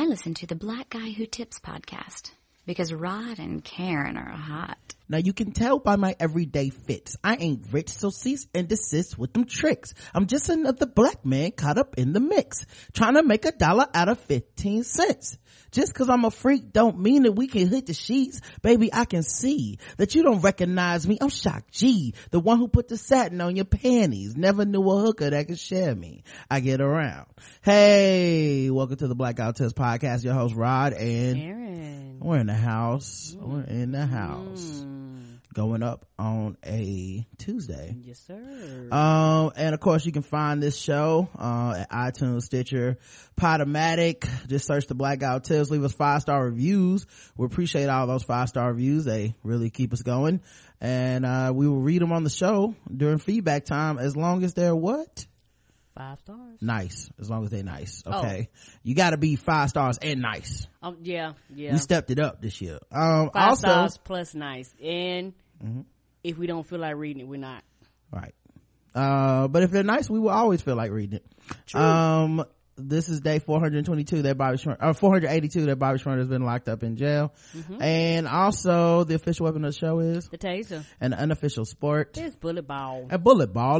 I listen to the Black Guy Who Tips podcast because Rod and Karen are hot. Now you can tell by my everyday fits. I ain't rich, so cease and desist with them tricks. I'm just another black man caught up in the mix, trying to make $1 out of 15 cents. Just cause I'm a freak don't mean that we can hit the sheets. Baby, I can see that you don't recognize me. I'm Shock G, the one who put the satin on your panties. Never knew a hooker that could share me. I get around. Hey, welcome to the Black Guy Who Tips podcast. Your host Rod and Aaron. We're in the house. We're in the house. Going up on a Tuesday. Yes, sir. And of course you can find this show at iTunes, Stitcher, Podomatic. Just search the Black Guy Who Tips. Leave us 5-star reviews. We appreciate all those 5-star reviews. They really keep us going, and we will read them on the show during feedback time, as long as they're what? 5 stars. Nice. As long as they're nice. Okay. You gotta be 5 stars and nice. Yeah. We stepped it up this year. 5 also, stars plus nice. And if we don't feel like reading it, we're not. Right. But if they're nice, we will always feel like reading it. True. This is day 422 that Bobby Shmurda, 482 that Bobby Shmurda has been locked up in jail. And also the official weapon of the show is The taser. an unofficial sport, It's bullet ball. a bullet ball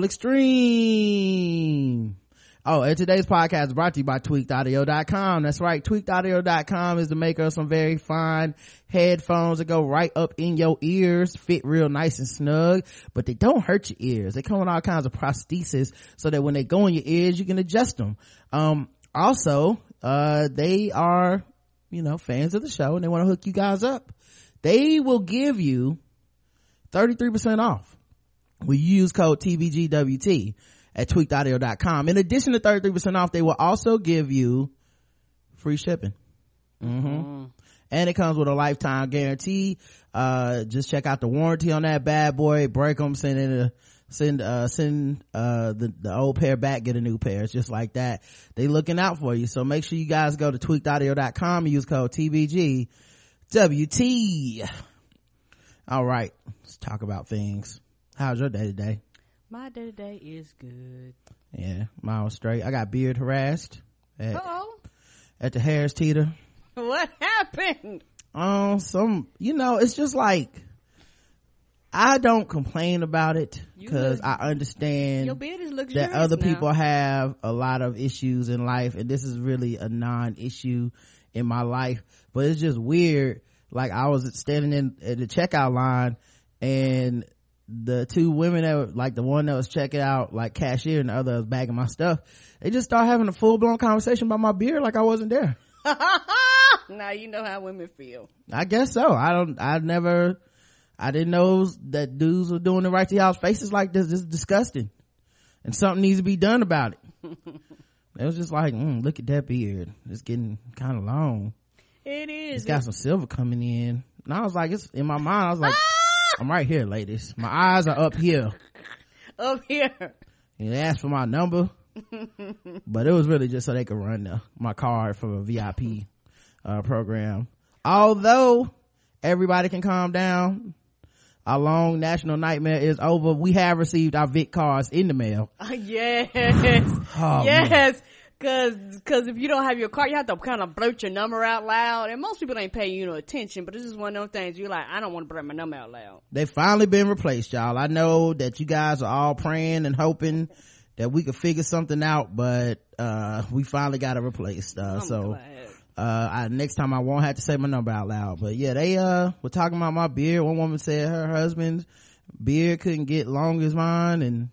extreme. Oh, and today's podcast is brought to you by tweakedaudio.com. That's right. Tweakedaudio.com is the maker of some very fine headphones that go right up in your ears, fit real nice and snug, but they don't hurt your ears. They come with all kinds of prostheses so that when they go in your ears, you can adjust them. Also, they are, fans of the show and they want to hook you guys up. They will give you 33% off when you use code TBGWT at tweakedaudio.com. In addition to 33% off, they will also give you free shipping. And it comes with a lifetime guarantee. Just check out the warranty on that bad boy. Break them, send the old pair back, get a new pair. It's just like that. They looking out for you. So make sure you guys go to tweakedaudio.com and use code TBGWT. All right, let's talk about things. How's your day today? My day today is good. Yeah, mine was straight. I got beard harassed at the Harris Teeter. What happened? It's just like, I don't complain about it because I understand your beard is luxurious that other now. people have a lot of issues in life, and this is really a non-issue in my life. But it's just weird. Like, I was standing in at the checkout line, and the two women that were, like, the one that was checking out, like, cashier, and the other was bagging my stuff, they just started having a full-blown conversation about my beard like I wasn't there. Now you know how women feel. I guess so. I didn't know that dudes were doing the right to y'all's faces like this. This is disgusting, and something needs to be done about it. It was just like, look at that beard, it's getting kind of long. It is. It's got some silver coming in, and I was like, it's in my mind, I was like, I'm right here, ladies. My eyes are up here. Up here. And they asked for my number, but it was really just so they could run my card for a VIP program. Although everybody can calm down, our long national nightmare is over. We have received our VIC cards in the mail. Yes. Oh, yes. man. Cause if you don't have your card, you have to kind of blurt your number out loud, and most people ain't paying you no attention, but this is one of those things you're like, I don't want to blurt my number out loud. They finally been replaced, y'all. I know that you guys are all praying and hoping that we could figure something out, but we finally got it replaced. Next time I won't have to say my number out loud. But yeah, they were talking about my beard. One woman said her husband's beard couldn't get long as mine, and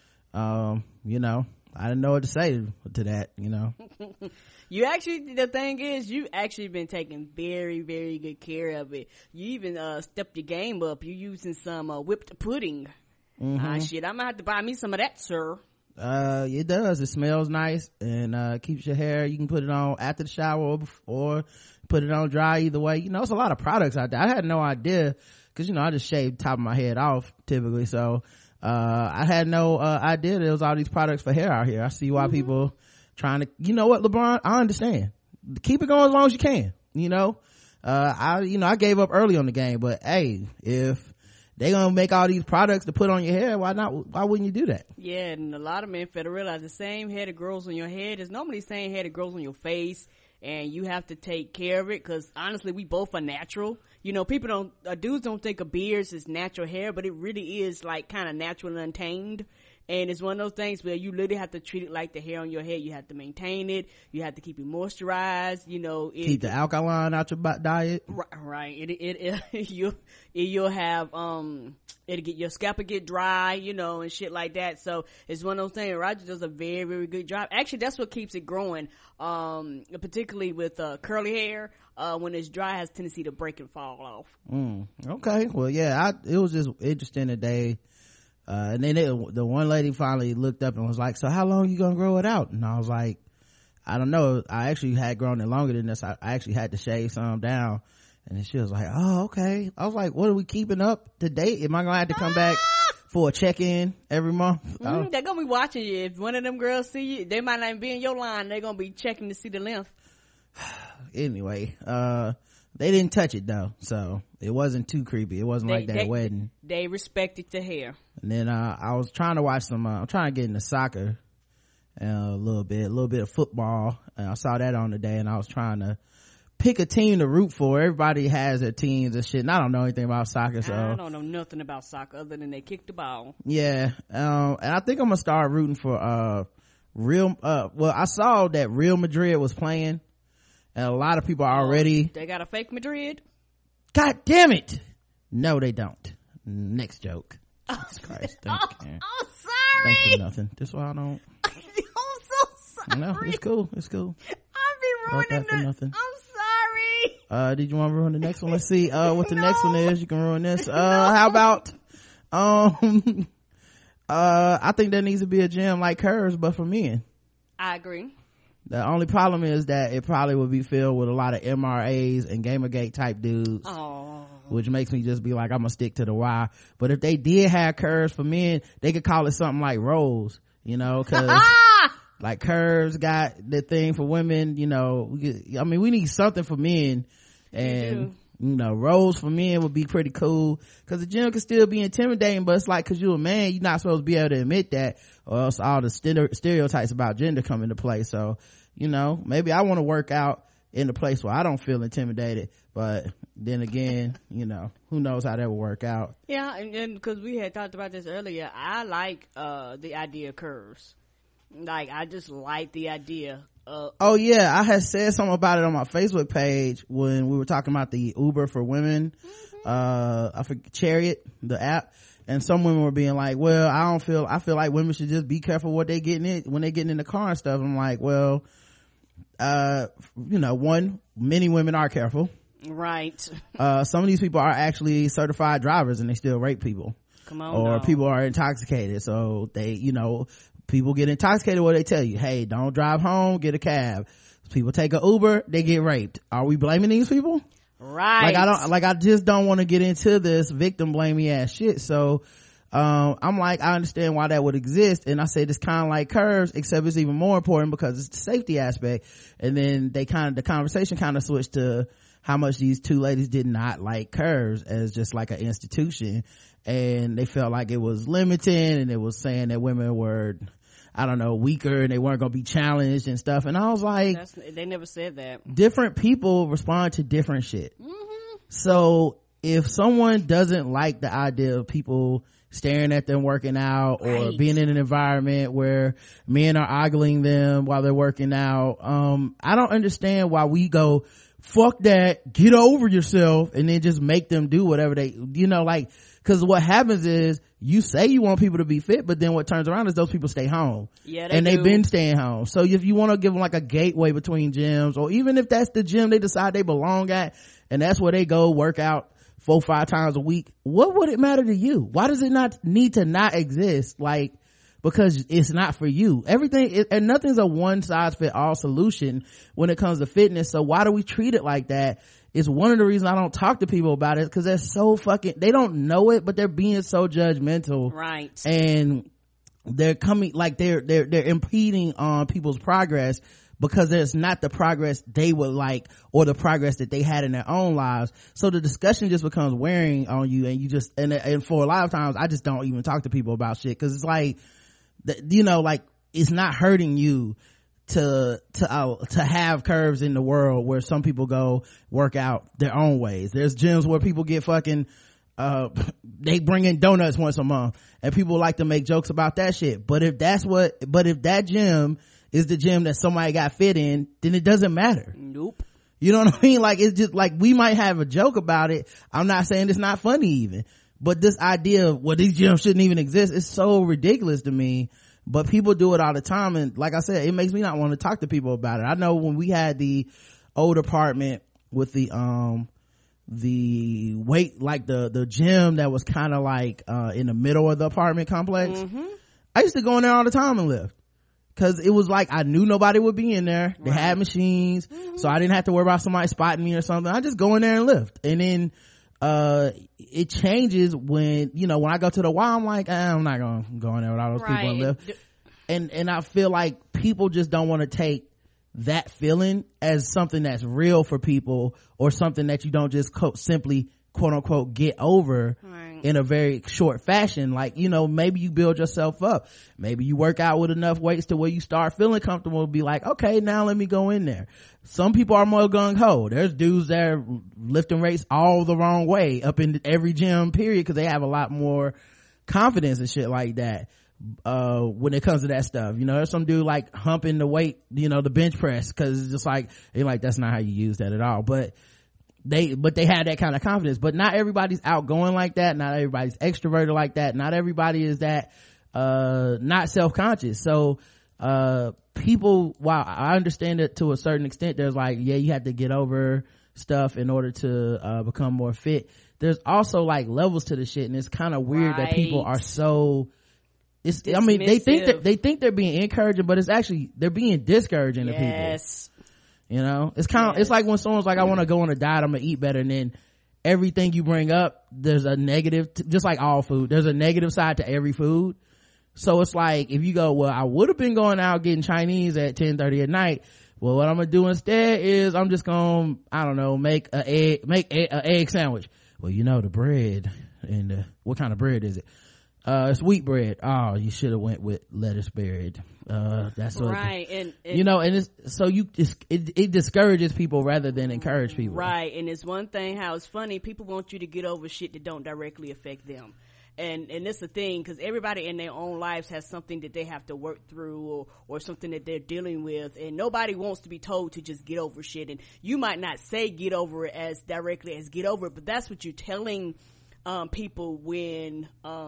I didn't know what to say to that. You actually, the thing is, you actually been taking very, very good care of it. You even stepped your game up. You using some whipped pudding. Shit, I'm gonna have to buy me some of that, sir. It does. It smells nice and keeps your hair. You can put it on after the shower or put it on dry, either way. It's a lot of products out there. I had no idea because I just shave the top of my head off typically, so I had no idea there was all these products for hair out here. I see why people trying to, LeBron, I understand, keep it going as long as you can. I gave up early on the game, but hey, if they gonna make all these products to put on your hair, why wouldn't you do that? Yeah, and a lot of men fail to realize the same hair that grows on your head is normally the same hair that grows on your face and you have to take care of it, because honestly, we both are natural. You know, dudes don't think of beards as natural hair, but it really is like kind of natural and untamed. And it's one of those things where you literally have to treat it like the hair on your head. You have to maintain it. You have to keep it moisturized. You know, keep the alkaline out your diet. Right. You'll have it'll get your scalp will get dry, you know, and shit like that. So it's one of those things. Roger does a very, very good job. Actually, that's what keeps it growing. Particularly with curly hair. When it's dry, it has a tendency to break and fall off. Okay. Well, yeah, it was just interesting today. And then the one lady finally looked up and was like, so how long you gonna grow it out? And I was like, I don't know. I actually had grown it longer than this. I actually had to shave some down. And then she was like, oh, okay. I was like, what are we keeping up to date? Am I gonna have to come back for a check-in every month? They're gonna be watching you. If one of them girls see you, they might not even be in your line. They're gonna be checking to see the length. Anyway, they didn't touch it though, so it wasn't too creepy. It wasn't like that wedding. They respected the hair. And then I was trying to watch some I'm trying to get into soccer a little bit of football, and I saw that on today, and I was trying to pick a team to root for. Everybody has their teams and shit, and I don't know anything about soccer, so I don't know nothing about soccer other than they kick the ball. Yeah. And I think I'm gonna start rooting for I saw that Real Madrid was playing, and a lot of people are already they got a fake Madrid. God damn it. No, they don't. Next joke. Jesus Christ. Thank you. I'm sorry. Thanks for nothing. This is why I don't. I'm so sorry. No, it's cool. I've been ruining for nothing. I'm sorry. Did you want to ruin the next one? Let's see what the next one is. You can ruin this. How about I think there needs to be a gym like hers, but for men. I agree. The only problem is that it probably would be filled with a lot of MRAs and Gamergate type dudes. Oh. Which makes me just be like, I'm gonna stick to the Y. But if they did have curves for men, they could call it something like Rose, you know, cause like curves got the thing for women, you know. We need something for men, and you know, Rose for men would be pretty cool, cause the gym can still be intimidating, but it's like, cause you're a man, you're not supposed to be able to admit that, or else all the stereotypes about gender come into play. So, you know, maybe I want to work out in a place where I don't feel intimidated, but then again, you know, who knows how that will work out. Yeah, and because we had talked about this earlier, I like the idea of curves. Like, I just like the idea of oh yeah, I had said something about it on my Facebook page when we were talking about the Uber for women. I forget, Chariot, the app, and some women were being like, well, I feel like women should just be careful what they getting in when they getting in the car and stuff. I'm like, well, you know, many women are careful, right? Some of these people are actually certified drivers and they still rape people. Come on, or people are intoxicated, so they, you know, people get intoxicated where they tell you, hey, don't drive home, get a cab. People take an Uber, they get raped. Are we blaming these people? Right. I just don't want to get into this victim blaming ass shit. So I'm like, I understand why that would exist, and I said it's kind of like curves, except it's even more important because it's the safety aspect. And then the conversation kind of switched to how much these two ladies did not like curves as just like an institution, and they felt like it was limiting, and it was saying that women were, I don't know, weaker, and they weren't gonna be challenged and stuff. And I was like, they never said that. Different people respond to different shit. So if someone doesn't like the idea of people staring at them working out, or being in an environment where men are ogling them while they're working out, I don't understand why we go, fuck that, get over yourself, and then just make them do whatever they, you know, like, because what happens is you say you want people to be fit, but then what turns around is those people stay home. Yeah, they've been staying home. So if you want to give them like a gateway between gyms, or even if that's the gym they decide they belong at and that's where they go work out 4-5 times a week, what would it matter to you? Why does it not need to not exist? Like, because it's not for you. And nothing's a one size fit all solution when it comes to fitness. So why do we treat it like that? It's one of the reasons I don't talk to people about it, because they're so they don't know it, but they're being so judgmental. Right. And they're coming, like they're impeding on people's progress, because there's not the progress they would like, or the progress that they had in their own lives. So the discussion just becomes wearing on you, and you just, and for a lot of times I just don't even talk to people about shit, because it's like, you know, like, it's not hurting you to have curves in the world where some people go work out their own ways. There's gyms where people get fucking they bring in donuts once a month, and people like to make jokes about that shit. But if that gym is the gym that somebody got fit in, then it doesn't matter. Nope. You know what I mean? Like, it's just like, we might have a joke about it. I'm not saying it's not funny even, but this idea of, well, these gyms shouldn't even exist, is so ridiculous to me. But people do it all the time, and like I said, it makes me not want to talk to people about it. I know when we had the old apartment with the weight, like the gym that was kind of like in the middle of the apartment complex, I used to go in there all the time and lift, because it was like I knew nobody would be in there. They had machines, so I didn't have to worry about somebody spotting me or something. I just go in there and lift. And then it changes when, you know, when I go to the Y, I'm like, I'm not gonna go in there with all those people and lift. And I feel like people just don't want to take that feeling as something that's real for people, or something that you don't just simply quote unquote get over in a very short fashion. Like, you know, maybe you build yourself up, maybe you work out with enough weights to where you start feeling comfortable, be like, okay, now let me go in there. Some people are more gung-ho. There's dudes that are lifting weights all the wrong way up in every gym period, because they have a lot more confidence and shit like that when it comes to that stuff. You know, there's some dude like humping the weight, you know, the bench press, because it's just like, you're like, that's not how you use that at all. But they had that kind of confidence. But not everybody's outgoing like that, not everybody's extroverted like that, not everybody is that not self-conscious. So people, while I understand it to a certain extent, there's like, yeah, you have to get over stuff in order to become more fit. There's also like levels to the shit, and it's kind of weird that people are so I mean, they think they're being encouraging, but it's actually, they're being discouraging to people. You know, it's kind of, it's like when someone's like, I want to go on a diet, I'm gonna eat better, and then everything you bring up, there's a negative, just like all food, there's a negative side to every food. So it's like, if you go, well, I would have been going out getting Chinese at 10:30 at night, well, what I'm gonna do instead is I'm just gonna, I don't know, make an egg sandwich. Well, you know, the bread, and what kind of bread is it? It's wheat bread. Oh, you should have went with lettuce bread. That's what, right. And you know, and it's, so it discourages people rather than encourage people. Right. And it's one thing how it's funny, people want you to get over shit that don't directly affect them. And it's the thing, because everybody in their own lives has something that they have to work through, or something that they're dealing with, and nobody wants to be told to just get over shit. And you might not say get over it as directly as get over it, but that's what you're telling people when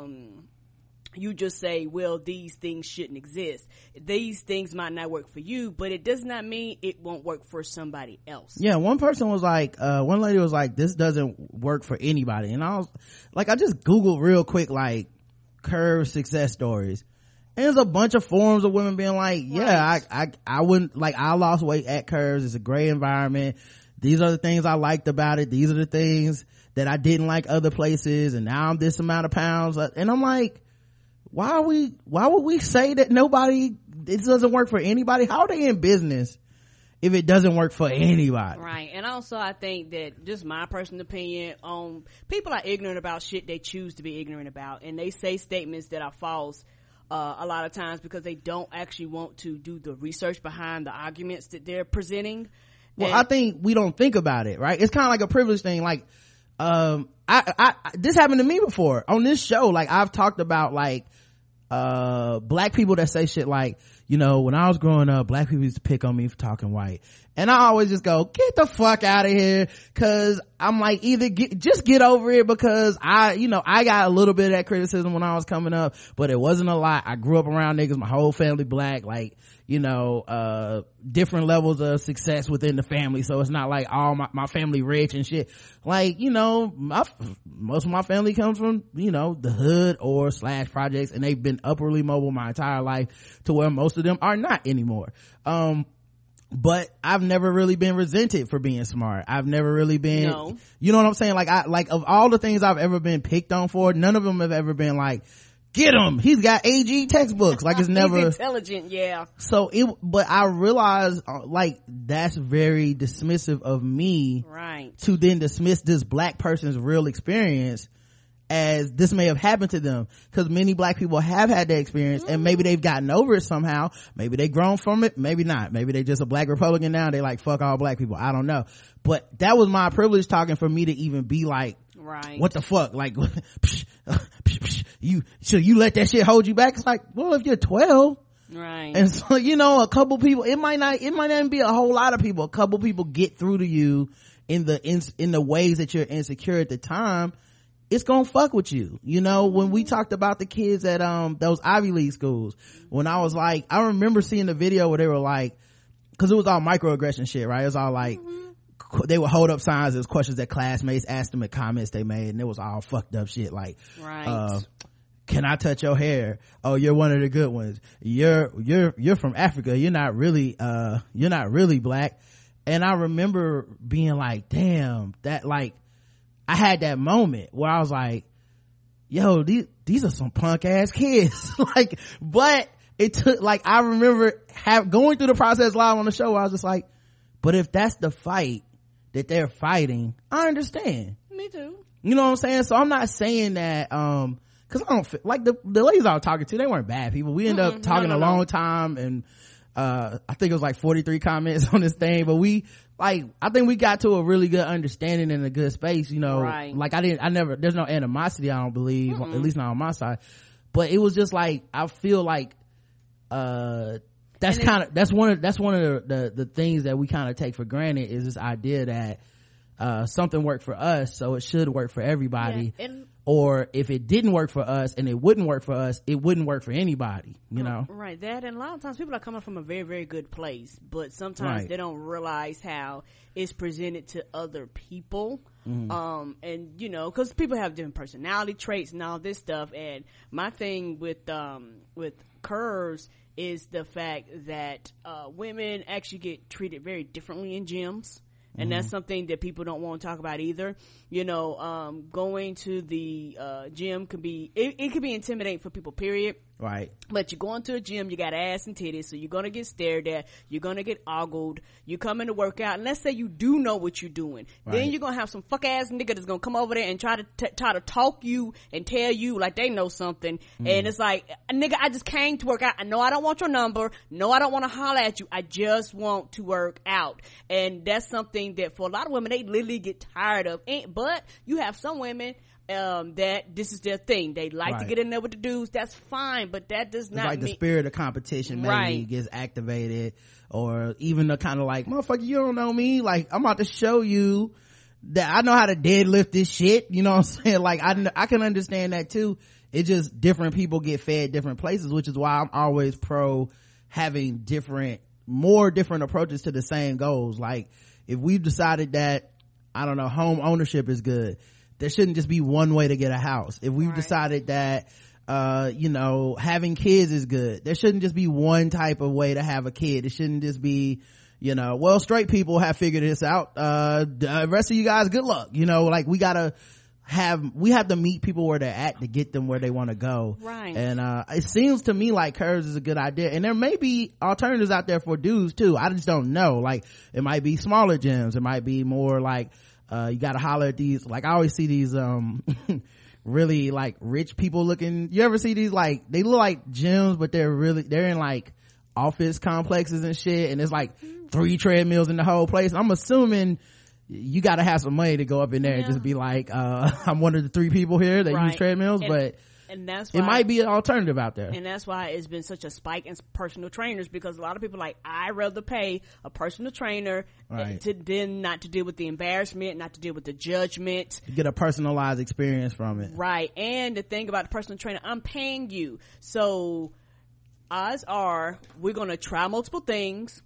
you just say, well, these things shouldn't exist. These things might not work for you, but it does not mean it won't work for somebody else. Yeah, one person was like, one lady was like, this doesn't work for anybody. And I was like, I just Googled real quick, like, curve success stories. And there's a bunch of forums of women being like, yeah, I wouldn't, like, I lost weight at Curves. It's a great environment. These are the things I liked about it. These are the things that I didn't like other places, and now I'm this amount of pounds. And I'm like, why would we say that it doesn't work for anybody? How are they in business if it doesn't work for anybody? Right. And also, I think that, just my personal opinion, people are ignorant about shit they choose to be ignorant about, and they say statements that are false a lot of times because they don't actually want to do the research behind the arguments that they're presenting. Well, I think we don't think about it, right? It's kind of like a privilege thing. Like, this happened to me before on this show. Like, I've talked about, like, black people that say shit like, you know, when I was growing up, black people used to pick on me for talking white. And I always just go, get the fuck out of here. Cause I'm like, either just get over it, because I got a little bit of that criticism when I was coming up, but it wasn't a lot. I grew up around niggas, my whole family black, like, you know, different levels of success within the family. So it's not like all my family rich and shit. Like, you know, most of my family comes from, you know, the hood or / projects, and they've been upwardly mobile my entire life, to where most of them are not anymore. But I've never really been resented for being smart. I've never really been, you know what I'm saying? Like of all the things I've ever been picked on for, none of them have ever been like, get him, he's got AG textbooks. Like, it's never he's intelligent. Yeah. So but I realize, like, that's very dismissive of me, right, to then dismiss this black person's real experience as this may have happened to them, because many black people have had that experience, and maybe they've gotten over it somehow. Maybe they grown from it, maybe not. Maybe they just a black Republican now, they like fuck all black people. I don't know, but that was my privilege talking for me to even be like, right, what the fuck, like you let that shit hold you back. It's like, well, if you're 12, right, and so a couple people, it might not even be a whole lot of people, a couple people get through to you in the ways that you're insecure at the time, it's gonna fuck with you. When we talked about the kids at those Ivy League schools, when I was like, I remember seeing the video where they were like, because it was all microaggression shit, right? It was all like, they would hold up signs as questions that classmates asked them at comments they made, and it was all fucked up shit like, right, can I touch your hair? Oh, you're one of the good ones. You're from Africa. You're not really black. And I remember being like, damn, that, like, I had that moment where I was like, yo, these are some punk ass kids. Like, but it took, like, I remember going through the process live on the show where I was just like, but if that's the fight that they're fighting, I understand. Me too. You know what I'm saying? So I'm not saying that, cause I don't feel like the ladies I was talking to, they weren't bad people. We ended up talking a long time, and I think it was like 43 comments on this thing, but I think we got to a really good understanding in a good space, right. Like there's no animosity, I don't believe, at least not on my side, but it was just like, I feel like, that's one of the things that we kind of take for granted, is this idea that, something worked for us, so it should work for everybody. Yeah, or if it didn't work for us and it wouldn't work for us, it wouldn't work for anybody, right. That, and a lot of times people are coming from a very, very good place, but sometimes right. they don't realize how it's presented to other people. And because people have different personality traits and all this stuff, and my thing with curves is the fact that women actually get treated very differently in gyms. And that's something that people don't want to talk about either. Going to the gym could be, it could be intimidating for people, period. Right. But you go into a gym, you got ass and titties, so you're gonna get stared at, you're gonna get ogled, you come in to work out, and let's say you do know what you're doing. Right. Then you're gonna have some fuck ass nigga that's gonna come over there and try to talk you and tell you like they know something. And it's like, nigga, I just came to work out. I know I don't want your number. No, I don't want to holler at you. I just want to work out. And that's something that for a lot of women, they literally get tired of. But you have some women that this is their thing. They like right. to get in there with the dudes. That's fine, but that does not like the spirit of competition maybe right. gets activated, or even the kind of like, motherfucker, you don't know me, like I'm about to show you that I know how to deadlift this shit. You know what I'm saying? Like I can understand that too. It's just different people get fed different places, which is why I'm always pro having more different approaches to the same goals. Like if we've decided that, I don't know, home ownership is good, there shouldn't just be one way to get a house. If we've right. decided that having kids is good, there shouldn't just be one type of way to have a kid. It shouldn't just be, well, straight people have figured this out, the rest of you guys, good luck. Like we have to meet people where they're at to get them where they want to go. Right. And it seems to me like curves is a good idea, and there may be alternatives out there for dudes too. I just don't know. Like it might be smaller gyms, it might be more like you gotta holler at these, like I always see these really like rich people looking, you ever see these, like they look like gyms but they're in like office complexes and shit, and it's like 3 treadmills in the whole place. I'm assuming you gotta have some money to go up in there and just be like, I'm one of the 3 people here that use treadmills, and that's why it might be an alternative out there. And that's why it's been such a spike in personal trainers, because a lot of people like, I'd rather pay a personal trainer right. to then not to deal with the embarrassment, not to deal with the judgment. You get a personalized experience from it. Right. And the thing about the personal trainer, I'm paying you. So odds are we're going to try multiple things.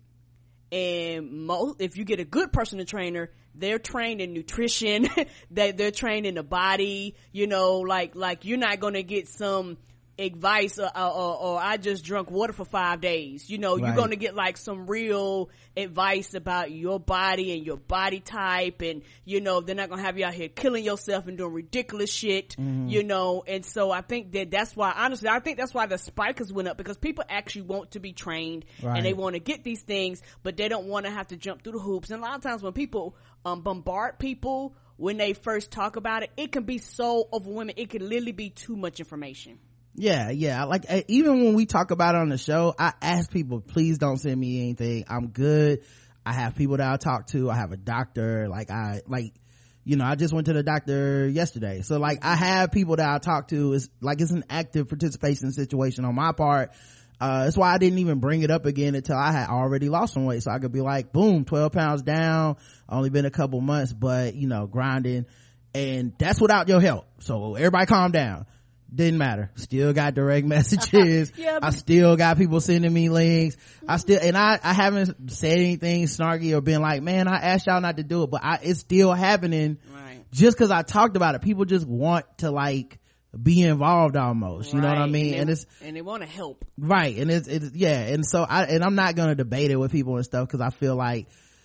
And if you get a good personal trainer, they're trained in nutrition, they're trained in the body, like you're not going to get some advice or I just drunk water for 5 days. You're right. going to get like some real advice about your body and your body type, and they're not going to have you out here killing yourself and doing ridiculous shit. And so I think that's why, honestly, I think that's why the spikers went up, because people actually want to be trained right. and they want to get these things, but they don't want to have to jump through the hoops. And a lot of times when people bombard people when they first talk about it, it can be so overwhelming. It can literally be too much information. Yeah. Like, even when we talk about it on the show, I ask people, please don't send me anything. I'm good. I have people that I talk to. I have a doctor. I just went to the doctor yesterday. So like, I have people that I talk to. It's an active participation situation on my part. That's why I didn't even bring it up again until I had already lost some weight. So I could be like, boom, 12 pounds down. Only been a couple months, but grinding. And that's without your help. So everybody calm down. Didn't matter. Still got direct messages. I still got people sending me links. I haven't said anything snarky or been like, man, I asked y'all not to do it, but it's still happening. Right. Just cause I talked about it. People just want to be involved almost. You know what I mean? And they want to help. Right. And and so I'm not gonna debate it with people and stuff, cause I feel like,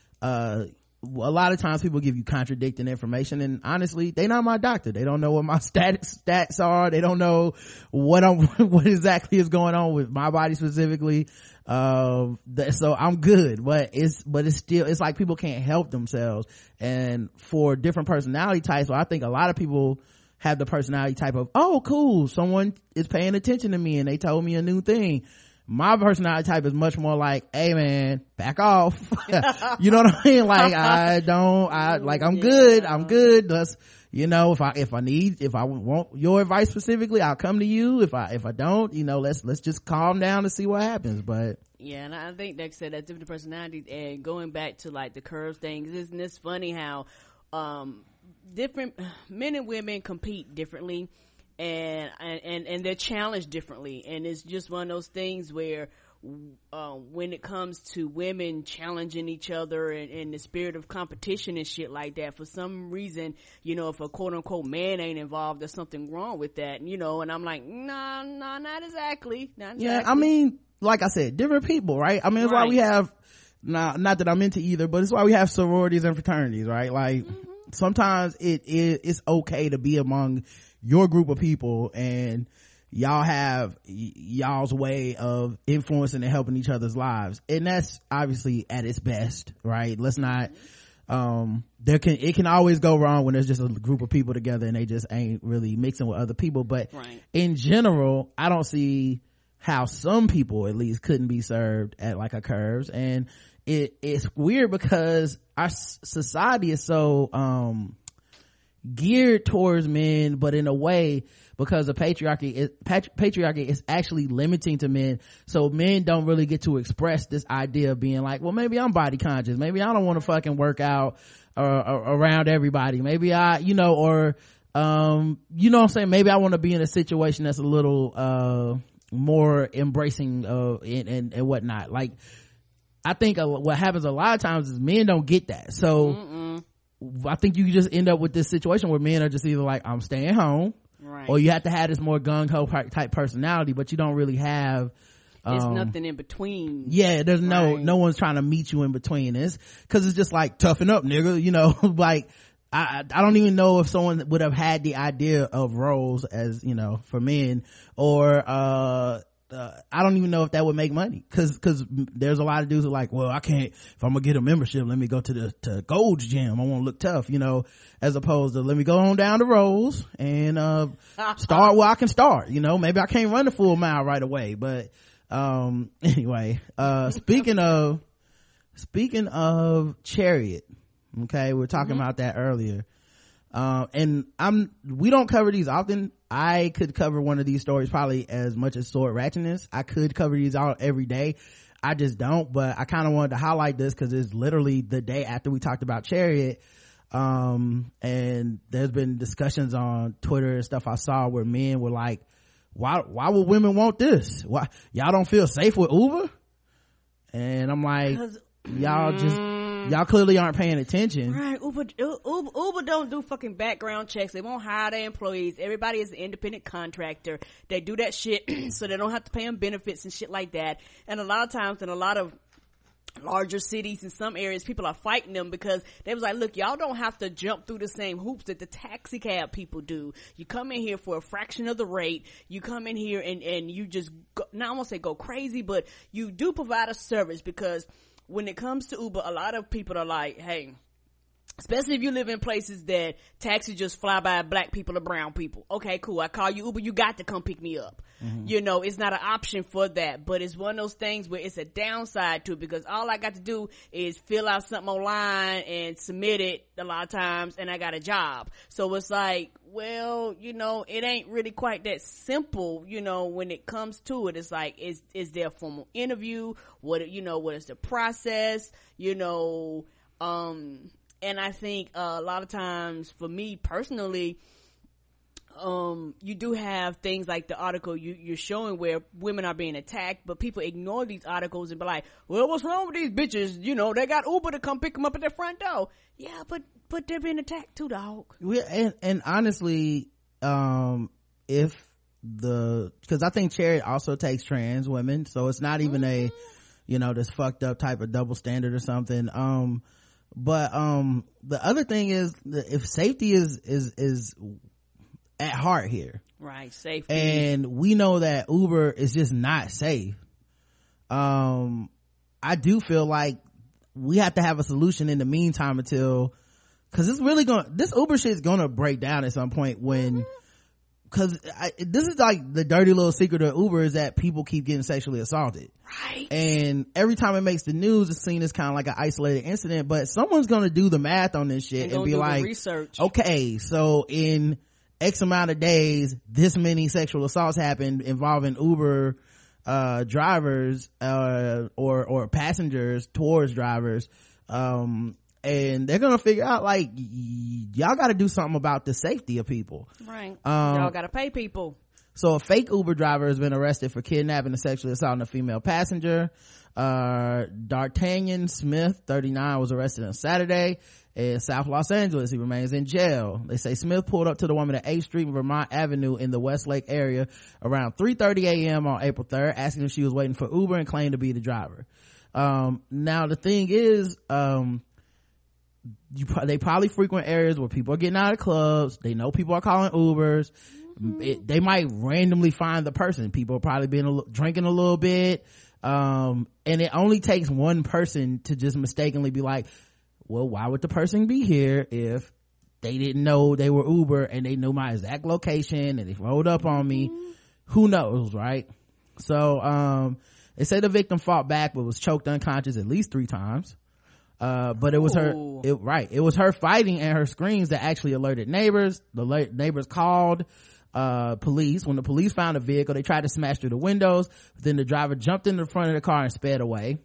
a lot of times people give you contradicting information, and honestly, they not my doctor. They don't know what my stats are. They don't know what exactly is going on with my body specifically. So I'm good, but it's still, it's like people can't help themselves. And for different personality types, so I think a lot of people have the personality type of, oh cool, someone is paying attention to me and they told me a new thing. My personality type is much more like, hey man, back off. You know what I mean? Like, I'm good. Let's, if I want your advice specifically, I'll come to you. If I don't, let's just calm down and see what happens. But yeah, and I think that said that different personalities, and going back to like the curves things, isn't this funny how, different men and women compete differently. And they're challenged differently, and it's just one of those things where when it comes to women challenging each other and the spirit of competition and shit like that, for some reason, if a quote unquote man ain't involved, there's something wrong with that, and I'm like, nah, not exactly. Yeah, I mean, like I said, different people, right? I mean, it's why we have, not that I'm into either, but it's why we have sororities and fraternities, right? Like, sometimes it's okay to be among your group of people, and y'all have y'all's way of influencing and helping each other's lives, and that's obviously at its best, right? Let's not, it can always go wrong when there's just a group of people together and they just ain't really mixing with other people. But in general, I don't see how some people at least couldn't be served at like a Curves. And it's weird because our society is so geared towards men, but in a way, because of patriarchy is actually limiting to men, so men don't really get to express this idea of being like, well, maybe I'm body conscious, maybe I don't want to fucking work out around everybody, maybe I, or what I'm saying, maybe I want to be in a situation that's a little more embracing and whatnot. Like, I think what happens a lot of times is men don't get that, so I think you just end up with this situation where men are just either like, I'm staying home, or you have to have this more gung-ho type personality, but you don't really have, there's nothing in between. Yeah, there's no one's trying to meet you in between this, because it's just like, toughen up, nigga, like, I don't even know if someone would have had the idea of roles as, for men, or I don't even know if that would make money, cause there's a lot of dudes who are like, well, I can't, if I'm gonna get a membership, let me go to Gold's Gym, I want to look tough, as opposed to let me go on down the rows and start where I can start. Maybe I can't run the full mile right away, but anyway, speaking of Chariot, okay, we were talking about that earlier, and we don't cover these often. I could cover one of these stories probably as much as Sword Ratchetness. I could cover these all every day. I just don't, but I kind of wanted to highlight this because it's literally the day after we talked about Chariot. And there's been discussions on Twitter and stuff I saw where men were like, why would women want this? Why y'all don't feel safe with Uber? And I'm like, y'all clearly aren't paying attention. Right. Uber don't do fucking background checks. They won't hire their employees. Everybody is an independent contractor. They do that shit so they don't have to pay them benefits and shit like that. And a lot of times in a lot of larger cities in some areas, people are fighting them because they was like, look, y'all don't have to jump through the same hoops that the taxi cab people do. You come in here for a fraction of the rate. You come in here and you just go, now I won't say go crazy, but you do provide a service, because when it comes to Uber, a lot of people are like, hey, Especially if you live in places that taxis just fly by black people or brown people. Okay, cool. I call you Uber. You got to come pick me up. You know, it's not an option for that, but it's one of those things where it's a downside to it, because all I got to do is fill out something online and submit it a lot of times, and I got a job. So it's like, well, you know, it ain't really quite that simple, you know, when it comes to it. It's like, is there a formal interview? What is the process? You know, and I think a lot of times for me personally, you do have things like the article you're showing where women are being attacked, but people ignore these articles and be like, well, what's wrong with these bitches? You know, they got Uber to come pick them up at their front door. Yeah, but they're being attacked too, dog. And honestly, because I think Chariot also takes trans women, so it's not even a, you know, this fucked up type of double standard or something. But the other thing is, if safety is at heart here, right? Safety. And we know that Uber is just not safe. I do feel like we have to have a solution in the meantime until, cause this Uber shit is gonna break down at some point when, cause this is like the dirty little secret of Uber, is that people keep getting sexually assaulted. Right. And every time it makes the news, it's seen as kind of like an isolated incident, but someone's gonna do the math on this shit and be like, research. Okay, so in X amount of days, this many sexual assaults happened involving Uber drivers or passengers towards drivers, and they're gonna figure out like, y'all gotta do something about the safety of people, right? Y'all gotta pay people. So a fake Uber driver has been arrested for kidnapping and sexually assaulting a female passenger. D'Artagnan Smith, 39, was arrested on Saturday in South Los Angeles. He remains in jail. They say Smith pulled up to the woman at 8th Street and Vermont Avenue in the Westlake area around 3:30 a.m. on April 3rd, asking if she was waiting for Uber, and claimed to be the driver. Now the thing is, they probably frequent areas where people are getting out of clubs. They know people are calling Ubers. They might randomly find the person. People are probably drinking a little bit, and it only takes one person to just mistakenly be like, well, why would the person be here if they didn't know they were Uber and they knew my exact location and they rolled up on me? Who knows, right? So they say the victim fought back but was choked unconscious at least 3 times. But it was it was her fighting and her screams that actually alerted neighbors. The neighbors called police. When the police found the vehicle, they tried to smash through the windows, but then the driver jumped into the front of the car and sped away.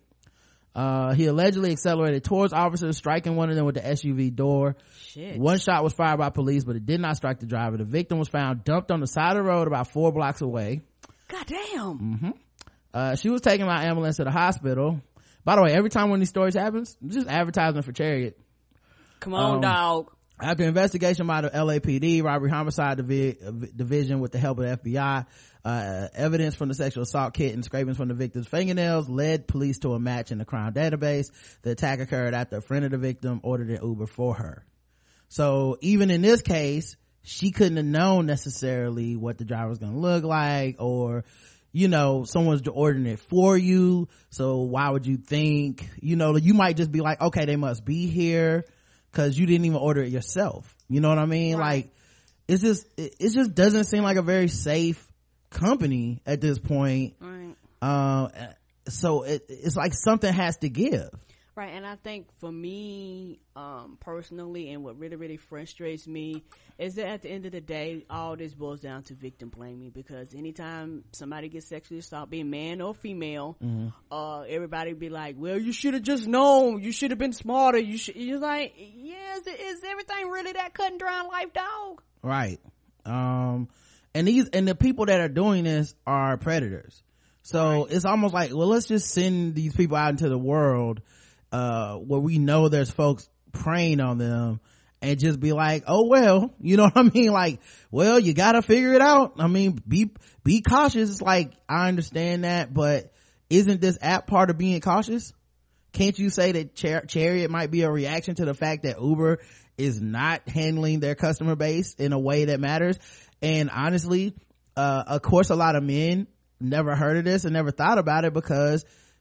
He allegedly accelerated towards officers, striking one of them with the SUV door. Shit. One shot was fired by police, but it did not strike the driver. The victim was found dumped on the side of the road about 4 blocks away. Goddamn. She was taken by ambulance to the hospital. By the way, every time one of these stories happens, just advertisement for Chariot. Come on, dog. After investigation by the LAPD robbery homicide division with the help of the FBI, evidence from the sexual assault kit and scrapings from the victim's fingernails led police to a match in the crime database. The attack occurred after a friend of the victim ordered an Uber for her. So even in this case, she couldn't have known necessarily what the driver was going to look like, or, you know, someone's ordering it for you. So why would you think, you know, you might just be like, okay, they must be here, because you didn't even order it yourself. You know what I mean? Right. Like, it just doesn't seem like a very safe company at this point. Right. So it's like something has to give. Right. And I think for me, personally, and what really, really frustrates me is that at the end of the day, all this boils down to victim blaming, because anytime somebody gets sexually assaulted, being man or female, everybody be like, well, you should have just known, you should have been smarter, you're like, yes, is everything really that cut and dry in life, dog? Right. And the people that are doing this are predators. So It's almost like, well, let's just send these people out into the world where we know there's folks preying on them, and just be like, oh well, you know what I mean? Like, well, you gotta figure it out. I mean, be cautious. It's like, I understand that, but isn't this app part of being cautious? Can't you say that Chariot might be a reaction to the fact that Uber is not handling their customer base in a way that matters? And honestly, of course, a lot of men never heard of this and never thought about it, because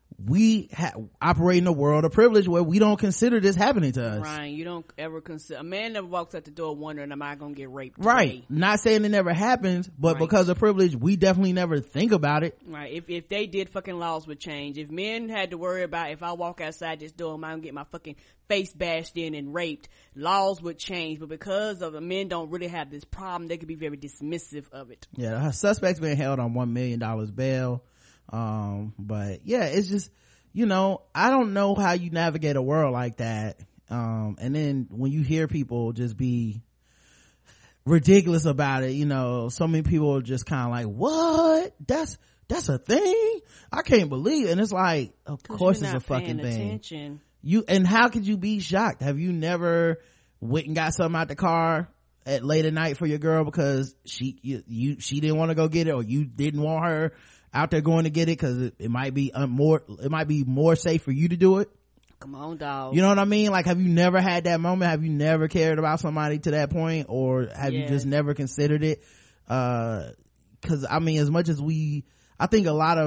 we operate in a world of privilege where we don't consider this happening to us. Right. You don't ever consider, a man never walks out the door wondering, am I gonna get raped today? Right. Not saying it never happens, but because of privilege, we definitely never think about it. Right. If they did, fucking laws would change. If men had to worry about, if I walk outside this door, am I gonna get my fucking face bashed in and raped, laws would change. But because of the men don't really have this problem, they could be very dismissive of it. Yeah, the suspect's being held on $1 million bail. But yeah, it's just, I don't know how you navigate a world like that. And then when you hear people just be ridiculous about it, so many people are just kind of like, what? That's a thing? I can't believe it. And it's like, of course it's a fucking thing. And how could you be shocked? Have you never went and got something out the car at late at night for your girl because she didn't want to go get it, or you didn't want her out there going to get it because it might be more safe for you to do it? Come on, dog. You know what I mean? Like, have you never had that moment? Have you never cared about somebody to that point, or have you just never considered it? Because I mean, as much as I think a lot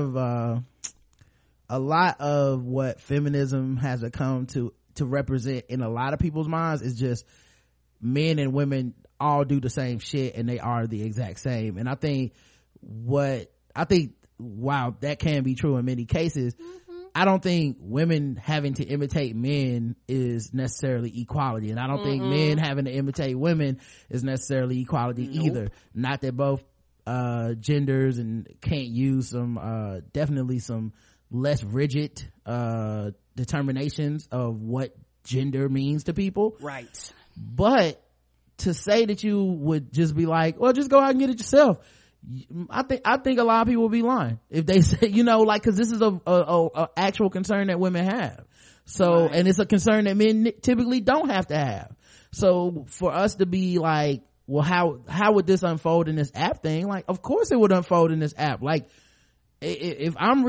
of what feminism has come to represent in a lot of people's minds is just men and women all do the same shit and they are the exact same. And I think while that can be true in many cases, I don't think women having to imitate men is necessarily equality, and I don't think men having to imitate women is necessarily equality either. Not that both genders and can't use some definitely some less rigid determinations of what gender means to people, right? But to say that you would just be like, well, just go out and get it yourself, I think a lot of people will be lying if they say, cause this is a actual concern that women have. So, and it's a concern that men typically don't have to have. So for us to be like, well, how would this unfold in this app thing? Like, of course it would unfold in this app. Like, if I'm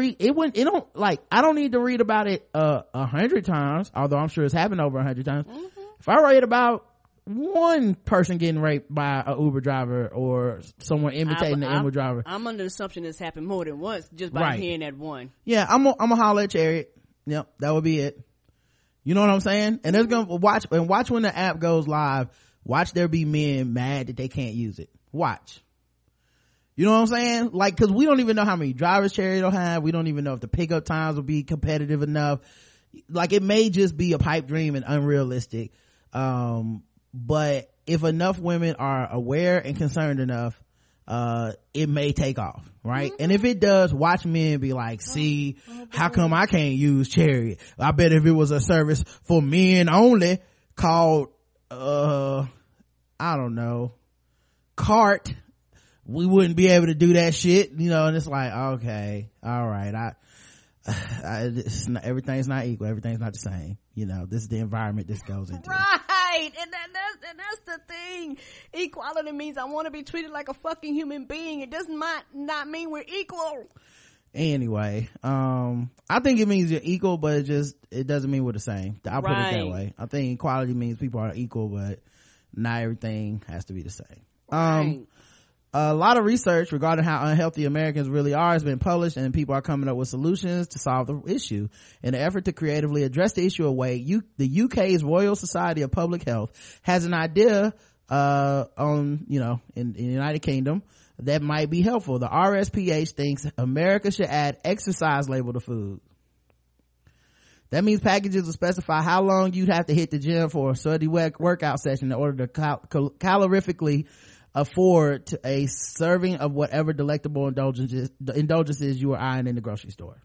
I don't need to read about it 100 times, although I'm sure it's happened over 100 times. If I read about one person getting raped by a Uber driver or someone imitating the Uber driver, I'm under the assumption it's happened more than once just by hearing that one. Yeah, I'm gonna holler at Chariot. Yep, that would be it. You know what I'm saying? And there's gonna watch when the app goes live. Watch there be men mad that they can't use it. Watch. You know what I'm saying? Like, cause we don't even know how many drivers Chariot will have. We don't even know if the pickup times will be competitive enough. Like, it may just be a pipe dream and unrealistic. But if enough women are aware and concerned enough, it may take off, right? And if it does, watch men be like, see, how come I can't use Chariot? I bet if it was a service for men only called, I don't know, Cart, we wouldn't be able to do that shit, and it's like, okay, all right, everything's not equal, everything's not the same, this is the environment this goes into. Right, and that's the thing. Equality means I want to be treated like a fucking human being. It does not mean we're equal. Anyway, I think it means you're equal, but it doesn't mean we're the same. I'll put it that way. I think equality means people are equal, but not everything has to be the same. A lot of research regarding how unhealthy Americans really are has been published, and people are coming up with solutions to solve the issue. In an effort to creatively address the issue away, the UK's Royal Society of Public Health has an idea in the United Kingdom that might be helpful. The RSPH thinks America should add exercise label to food. That means packages will specify how long you'd have to hit the gym for a steady workout session in order to calorifically afford a serving of whatever delectable indulgences you are eyeing in the grocery store.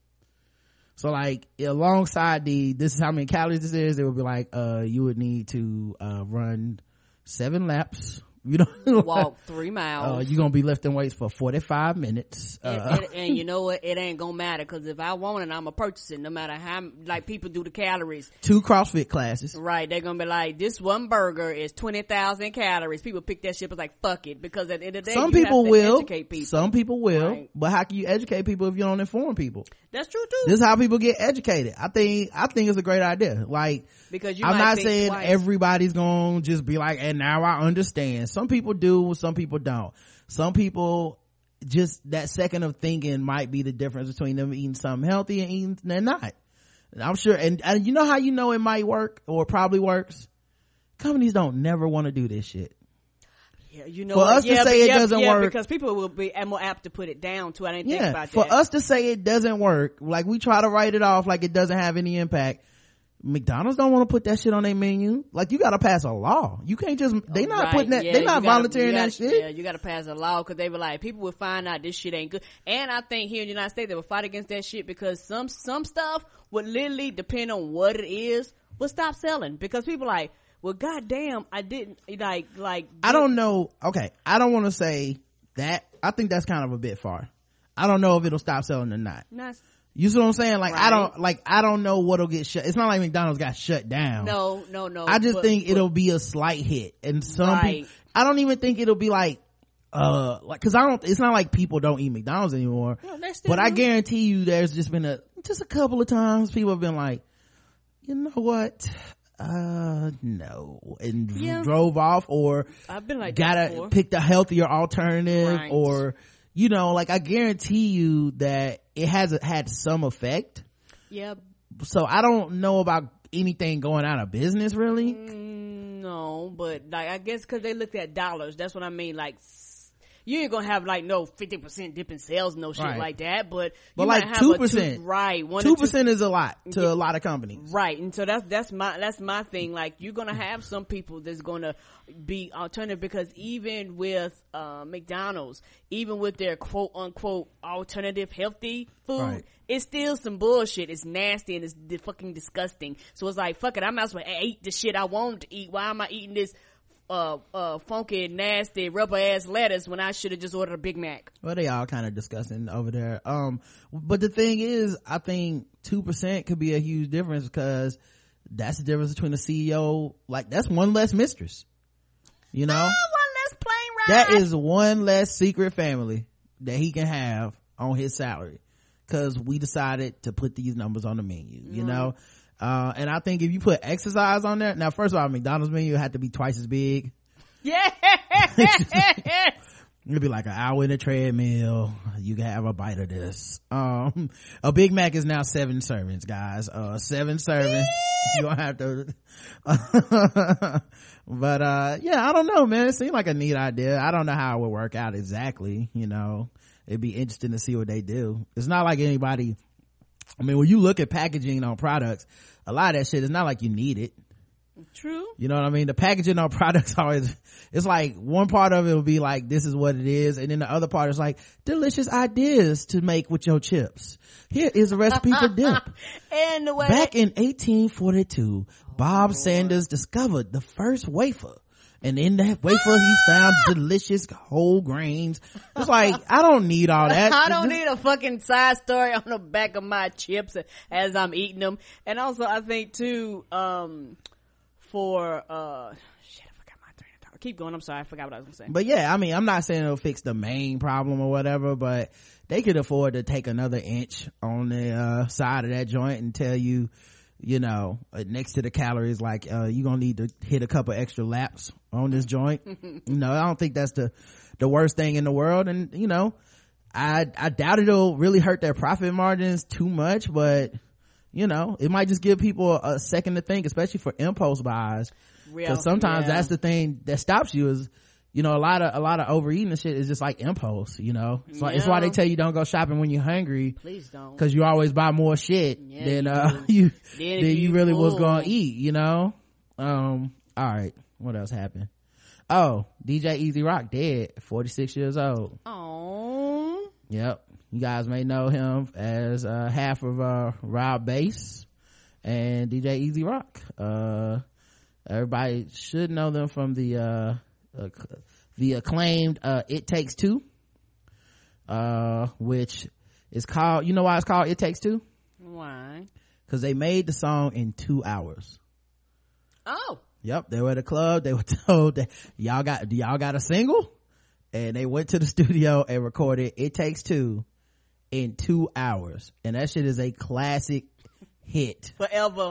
So, like, alongside this is how many calories this is, it would be like, you would need to run 7 laps, walk 3 miles, you're gonna be lifting weights for 45 minutes, and you know what, it ain't gonna matter, because if I want it, I'm gonna purchase it, no matter how, like, people do the calories. 2 CrossFit classes, right? They're gonna be like, this one burger is 20,000 calories. People pick that shit up like, fuck it, because at the end of the day, some people will, right. But how can you educate people if you don't inform people? That's true too. This is how people get educated. I think it's a great idea. Like, because I'm not saying everybody's gonna just be like, and now I understand. Some people do, some people don't. Some people just that second of thinking might be the difference between them eating something healthy and eating they're not. I'm sure, and you know how you know it might work or probably works? Companies don't never want to do this shit. Yeah, you know, for us to say it doesn't work, because people will be more apt to put it down too. I didn't think about that. For us to say it doesn't work, like we try to write it off like it doesn't have any impact. McDonald's don't want to put that shit on their menu. Like, you gotta pass a law. You can't just, they not putting that, they not volunteering that shit. Yeah, you gotta pass a law, cause they were like, people will find out this shit ain't good. And I think here in the United States, they will fight against that shit because some stuff would literally, depend on what it is, will stop selling. Because people like, well, goddamn, I didn't, like. I don't know. Okay. I don't want to say that. I think that's kind of a bit far. I don't know if it'll stop selling or not. You see what I'm saying? Like, right. I don't know what'll get shut. It's not like McDonald's got shut down. No. I just think it'll be a slight hit. And some people, I don't even think it'll be like, cause it's not like people don't eat McDonald's anymore. No, but I guarantee you there's just been a couple of times people have been like, you know what? No. And drove off, or I've been like pick the healthier alternative, or, you know, like, I guarantee you that it has had some effect. Yep. So I don't know about anything going out of business, really. No, but like, I guess because they looked at dollars. That's what I mean. Like, you ain't gonna have like no 50% dip in sales, no shit like that. But you like might have 2%, right? 2% is a lot to a lot of companies, right? And so that's my thing. Like, you're gonna have some people that's gonna be alternative, because even with McDonald's, even with their quote unquote alternative healthy food, it's still some bullshit. It's nasty and it's fucking disgusting. So it's like, fuck it, I might as well eat the shit I want to eat. Why am I eating this funky, nasty, rubber ass lettuce when I should have just ordered a Big Mac? Well, they all kind of disgusting over there. But the thing is, I think 2% could be a huge difference, because that's the difference between a CEO. Like, that's one less mistress, you know? One less plane ride. That is one less secret family that he can have on his salary, because we decided to put these numbers on the menu, you know? And I think if you put exercise on there, now first of all, McDonald's menu had to be twice as big. Yeah. It'd be like an hour in a treadmill. You can have a bite of this. A Big Mac is now 7 servings, guys. 7 servings. You don't have to. But, yeah, I don't know, man. It seemed like a neat idea. I don't know how it would work out exactly. You know, it'd be interesting to see what they do. It's not like anybody, I mean, when you look at packaging on products, a lot of that shit, it's not like you need it. True. You know what I mean? The packaging on products always, it's like one part of it will be like, this is what it is, and then the other part is like, delicious ideas to make with your chips. Here is a recipe for dip. And the way back in 1842, Bob Sanders discovered the first wafer, and in that wafer he found delicious whole grains. It's like, I don't need all that. I don't need a fucking side story on the back of my chips as I'm eating them. And also, I think too, for shit, I forgot my train of thought. Keep going. I'm sorry, I forgot what I was gonna say. But yeah, I mean, I'm not saying it'll fix the main problem or whatever, but they could afford to take another inch on the side of that joint and tell you, you know, next to the calories, like, you're gonna need to hit a couple extra laps on this joint. You know, I don't think that's the worst thing in the world. And, you know, I doubt it'll really hurt their profit margins too much, but, you know, it might just give people a second to think, especially for impulse buys. Because sometimes that's the thing that stops you, is, you know, a lot of overeating and shit is just like impulse, you know. So it's why they tell you don't go shopping when you're hungry. Please don't. Because you always buy more shit than you really was gonna eat, you know. All right, what else happened? Oh, DJ Easy Rock dead, 46 years old. Oh. Yep. You guys may know him as half of Rob Bass and DJ Easy Rock. Everybody should know them from the acclaimed It Takes Two, which is called, you know why it's called It Takes Two? Why? Because they made the song in 2 hours. Oh. Yep, they were at a club, they were told that y'all got a single, and they went to the studio and recorded It Takes Two in 2 hours, and that shit is a classic hit forever.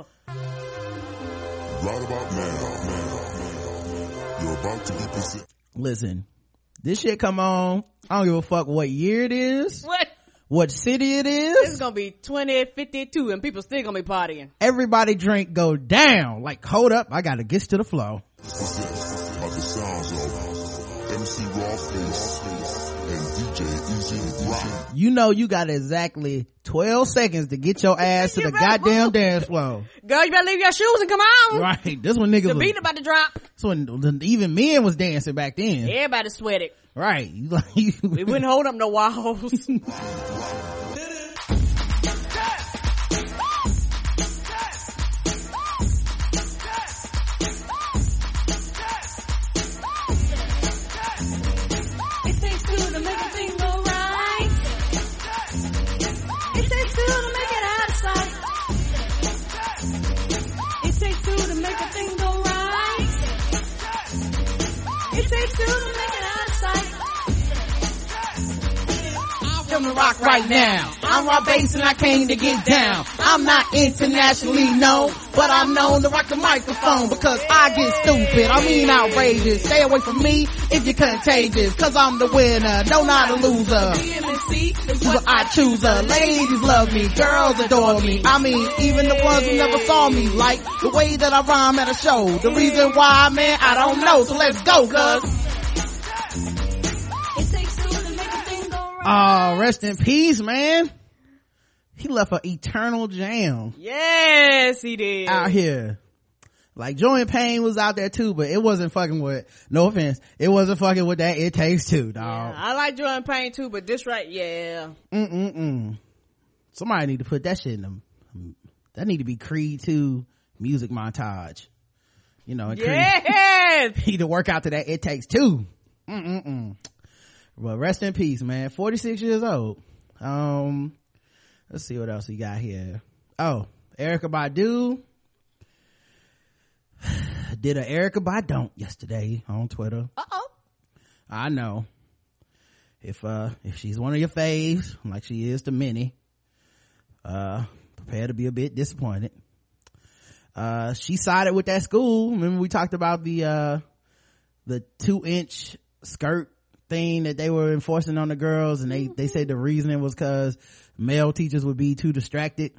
Right about now, you're about to be presented. Listen, This shit come on. I don't give a fuck what year it is. What city it is. It's gonna be 2052 and people still gonna be partying. Everybody drink go down. Like, hold up, I gotta get to the flow. Are the sounds of MC Rawface and DJ Easy Rock. You know you got exactly 12 seconds to get your ass to the goddamn dance floor. Girl, you better leave your shoes and come on. Right. This one niggas The beat about to drop. This one even men was dancing back then. Everybody sweated. Right. We wouldn't hold up no walls. Rock right now. I'm Rob Bass and I came to get down. I'm not internationally known, but I'm known to rock the microphone because I get stupid. I mean outrageous. Stay away from me if you're contagious, cause I'm the winner, no not a loser. Super I choose her. Ladies love me, girls adore me. I mean, even the ones who never saw me, like the way that I rhyme at a show. The reason why, man, I don't know. So let's go, cuz. Oh, rest in peace, man. He left an eternal jam. Yes, he did. Out here. Like, Joey Payne was out there too, but it wasn't fucking with, no offense, it wasn't fucking with that It Takes Two, dog. Yeah, I like Joey Payne too, but this right, yeah. Somebody need to put that shit in them. That need to be Creed 2 music montage. You know, and yes! Creed need to work out to that It Takes Two. Well, rest in peace, man. 46 years old. Let's see what else we got here. Oh, Erykah Badu did a Erykah Badu yesterday on Twitter. I know. If she's one of your faves, like she is to many, prepare to be a bit disappointed. She sided with that school. Remember we talked about the 2-inch skirt thing that they were enforcing on the girls, and they said the reasoning was because male teachers would be too distracted.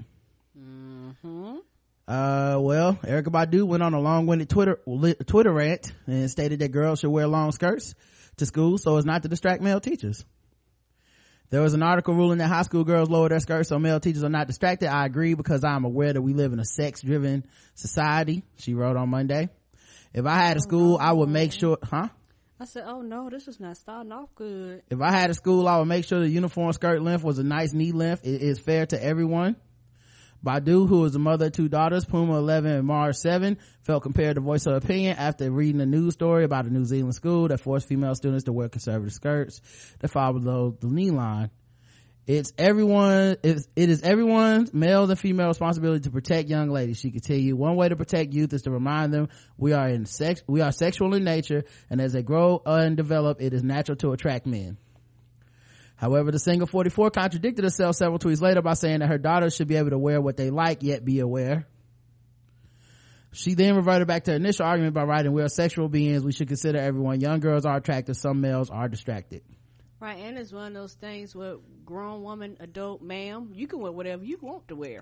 Well, Erykah Badu went on a long-winded Twitter rant and stated that girls should wear long skirts to school so as not to distract male teachers. There was an article ruling that high school girls lower their skirts so male teachers are not distracted. I agree because I'm aware that we live in a sex-driven society, she wrote on Monday. If I had a school, I would make sure, I said, oh no, this is not starting off good. If I had a school, I would make sure the uniform skirt length was a nice knee length. It is fair to everyone. Badu, who is the mother of 2 daughters, Puma 11 and Mars 7, felt compelled to voice her opinion after reading a news story about a New Zealand school that forced female students to wear conservative skirts that fall below the knee line. It is everyone's, male and female, responsibility to protect young ladies, she continued. One way to protect youth is to remind them we are sexual in nature, and as they grow and develop, it is natural to attract men. However, the singer 44 contradicted herself several tweets later by saying that her daughters should be able to wear what they like, yet be aware. She then reverted back to her initial argument by writing, we are sexual beings, we should consider everyone. Young girls are attractive, some males are distracted. Right, and it's one of those things where grown woman, adult ma'am, you can wear whatever you want to wear.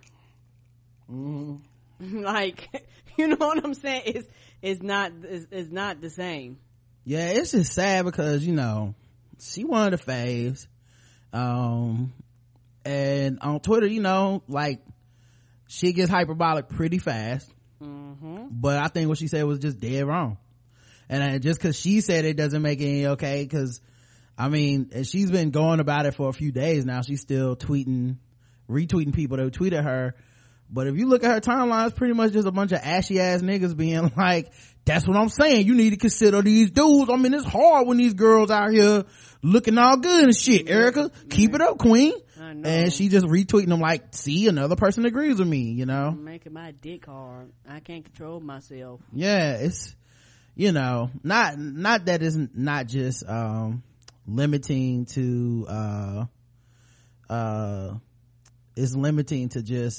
Like, you know what I'm saying? It's not the same. Yeah, it's just sad because, you know, she one of the faves. And on Twitter, you know, like, she gets hyperbolic pretty fast. But I think what she said was just dead wrong. And just because she said it doesn't make it any okay, because I mean, she's been going about it for a few days now. She's still retweeting people that tweeted her. But if you look at her timeline, it's pretty much just a bunch of ashy ass niggas being like, that's what I'm saying. You need to consider these dudes. I mean, it's hard when these girls out here looking all good and shit. Erykah, keep it up, queen. And she just retweeting them like, see, another person agrees with me, you know? I'm making my dick hard. I can't control myself. Yeah, it's, you know, not that it's not just, limiting to is limiting to just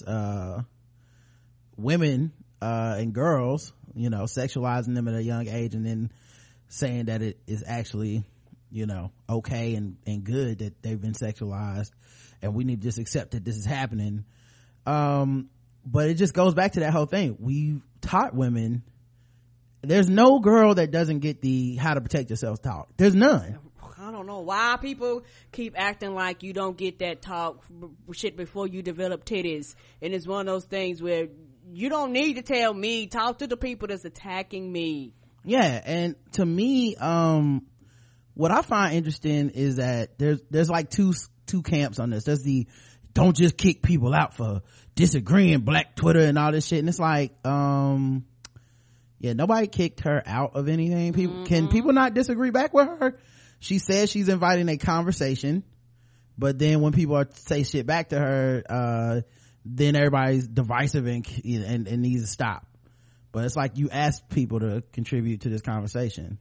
women and girls, you know, sexualizing them at a young age and then saying that it is actually okay and good that they've been sexualized, and we need to just accept that this is happening. But it just goes back to that whole thing. We've taught women, there's no girl that doesn't get the how to protect yourself talk. There's none. I don't know why people keep acting like you don't get that talk shit before you develop titties. And it's one of those things where you don't need to tell me. Talk to the people that's attacking me. Yeah, and to me, what I find interesting is that there's like two camps on this. There's the don't just kick people out for disagreeing, Black Twitter and all this shit. And it's like, yeah, nobody kicked her out of anything. People, can people not disagree back with her? She says she's inviting a conversation, but then when people say shit back to her, then everybody's divisive and needs to stop. But it's like you ask people to contribute to this conversation.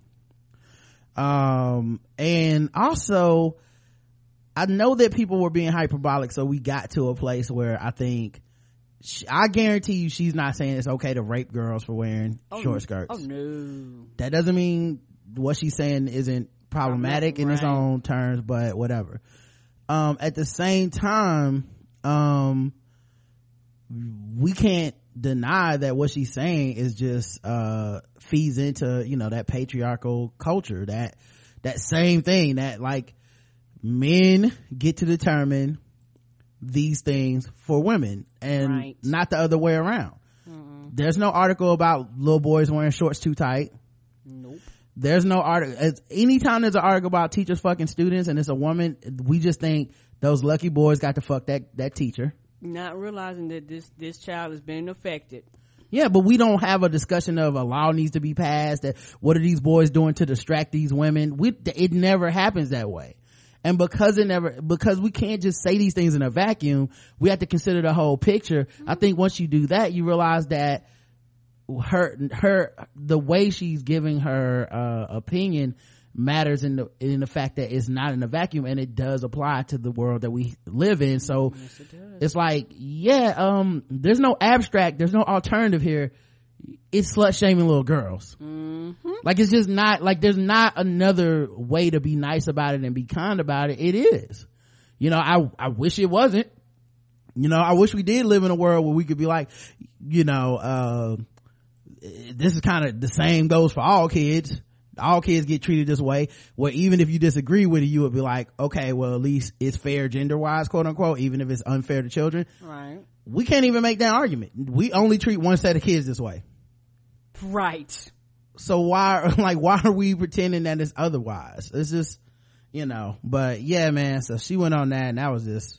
And also I know that people were being hyperbolic, so we got to a place where I think I guarantee you she's not saying it's okay to rape girls for wearing short skirts. Oh no, that doesn't mean what she's saying isn't problematic in its own terms, but whatever. At the same time, we can't deny that what she's saying is just feeds into that patriarchal culture, that same thing that like men get to determine these things for women and not the other way around. There's no article about little boys wearing shorts too tight. Nope. There's no article. Anytime there's an article about teachers fucking students and it's a woman, we just think those lucky boys got to fuck that teacher, not realizing that this child is being affected. Yeah, but we don't have a discussion of a law needs to be passed, that what are these boys doing to distract these women. It never happens that way. And because we can't just say these things in a vacuum, we have to consider the whole picture. I think once you do that, you realize that the way she's giving her opinion matters in the fact that it's not in a vacuum, and it does apply to the world that we live in. So yes, it's like, there's no abstract, there's no alternative here. It's slut shaming little girls. Like, it's just not like there's not another way to be nice about it and be kind about it. It is, I wish it wasn't. I wish we did live in a world where we could be like, this is kind of the same goes for all kids get treated this way, where even if you disagree with it, you would be like, okay, well, at least it's fair gender wise, quote unquote, even if it's unfair to children. Right. We can't even make that argument. We only treat one set of kids this way. Right. So why are we pretending that it's otherwise? It's just, but yeah, man. So she went on that, and that was just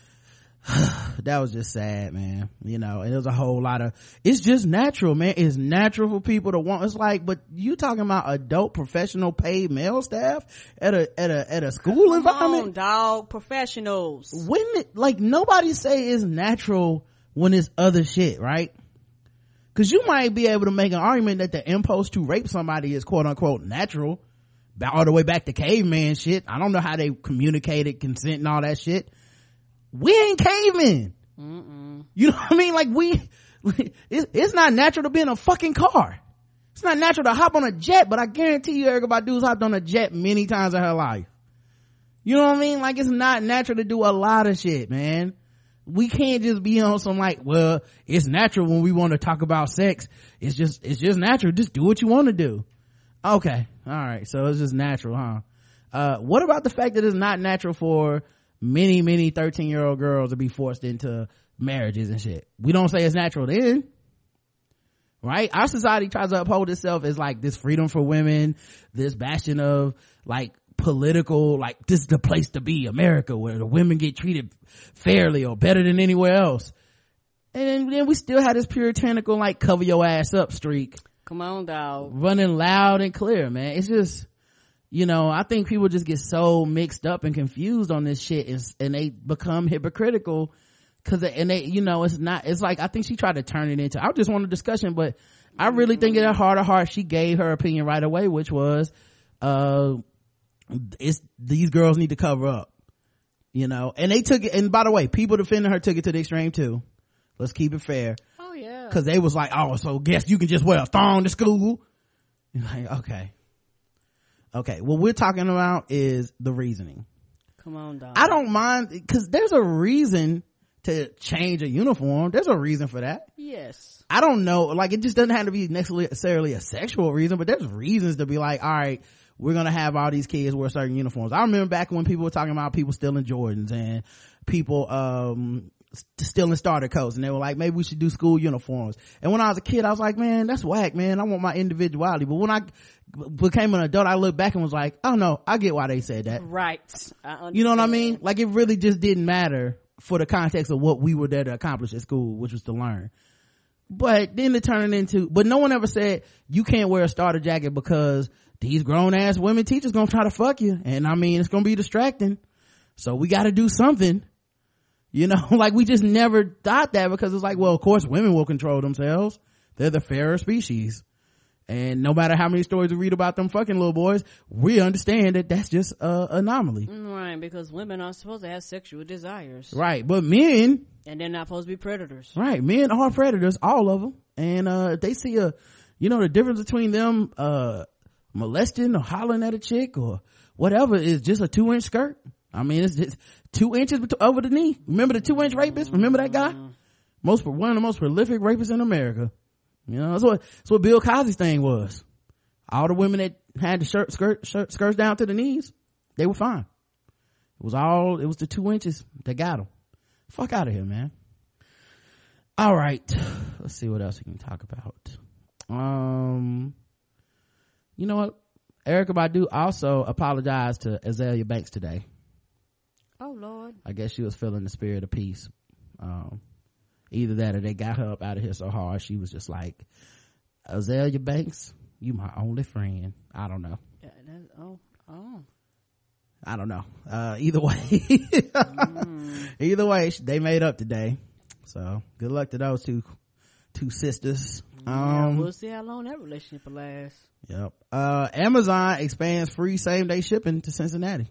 sad, man. And it was a whole lot of, it's just natural, man. It's natural for people to want, it's like, but you talking about adult professional paid male staff at a school environment? On, dog, professionals. When nobody say it's natural when it's other shit, right? Because you might be able to make an argument that the impulse to rape somebody is quote unquote natural, all the way back to caveman shit. I don't know how they communicated consent and all that shit. We ain't cavemen. You know what I mean? Like, it's not natural to be in a fucking car. It's not natural to hop on a jet, but I guarantee you Erykah Badu's hopped on a jet many times in her life. You know what I mean? Like, it's not natural to do a lot of shit, man. We can't just be on some like, well, it's natural when we want to talk about sex. It's just natural. Just do what you want to do. Okay. All right. So it's just natural, huh? What about the fact that it's not natural for many 13-year-old girls to be forced into marriages and shit? We don't say it's natural then, right? Our society tries to uphold itself as like this freedom for women, this bastion of like political, like this is the place to be, America, where the women get treated fairly or better than anywhere else. And then we still have this puritanical like cover your ass up streak. Come on, dog. Running loud and clear, man. It's just, I think people just get so mixed up and confused on this shit, and they become hypocritical it's like, I think she tried to turn it into, I just want a discussion, but I really think in her heart of heart, she gave her opinion right away, which was, these girls need to cover up, and they took it, and by the way, people defending her took it to the extreme too. Let's keep it fair. Oh yeah. Cause they was like, oh, so guess you can just wear a thong to school. You're like, okay. Okay, what we're talking about is the reasoning. Come on, dog. I don't mind, because there's a reason to change a uniform. There's a reason for that. Yes. I don't know, like, it just doesn't have to be necessarily a sexual reason, but there's reasons to be like, all right, we're gonna have all these kids wear certain uniforms. I remember back when people were talking about people stealing Jordans and people stealing starter coats, and they were like, maybe we should do school uniforms. And when I was a kid, I was like, man, that's whack, man. I want my individuality. But when I became an adult, I looked back and was like, oh no, I get why they said that. Right. You know what I mean? Like, it really just didn't matter for the context of what we were there to accomplish at school, which was to learn. But then it turned into, but no one ever said you can't wear a starter jacket because these grown ass women teachers gonna try to fuck you, and I mean, it's gonna be distracting, so we gotta do something, you know. Like, we just never thought that, because it's like, well, of course women will control themselves, they're the fairer species, and no matter how many stories we read about them fucking little boys, we understand that that's just a anomaly. Right, because women are supposed to have sexual desires. Right, but men, and they're not supposed to be predators. Right, men are predators, all of them. And if they see the difference between them molesting or hollering at a chick or whatever is just a 2-inch skirt. I mean, it's just 2 inches over the knee. Remember the 2-inch rapist? Remember that guy? One of the most prolific rapists in America. You know, that's what Bill Cosby's thing was. All the women that had the skirts down to the knees, they were fine. It was the 2 inches that got them. Fuck out of here, man. All right, let's see what else we can talk about. You know what, Erykah Badu also apologized to Azealia Banks today. Oh Lord. I guess she was feeling the spirit of peace. Either that or they got her up out of here so hard she was just like, Azealia Banks, you my only friend. I don't know. Yeah, I don't know. Either way, they made up today. So good luck to those two sisters. We'll see how long that relationship will last. Yep. Amazon expands free same-day shipping to Cincinnati.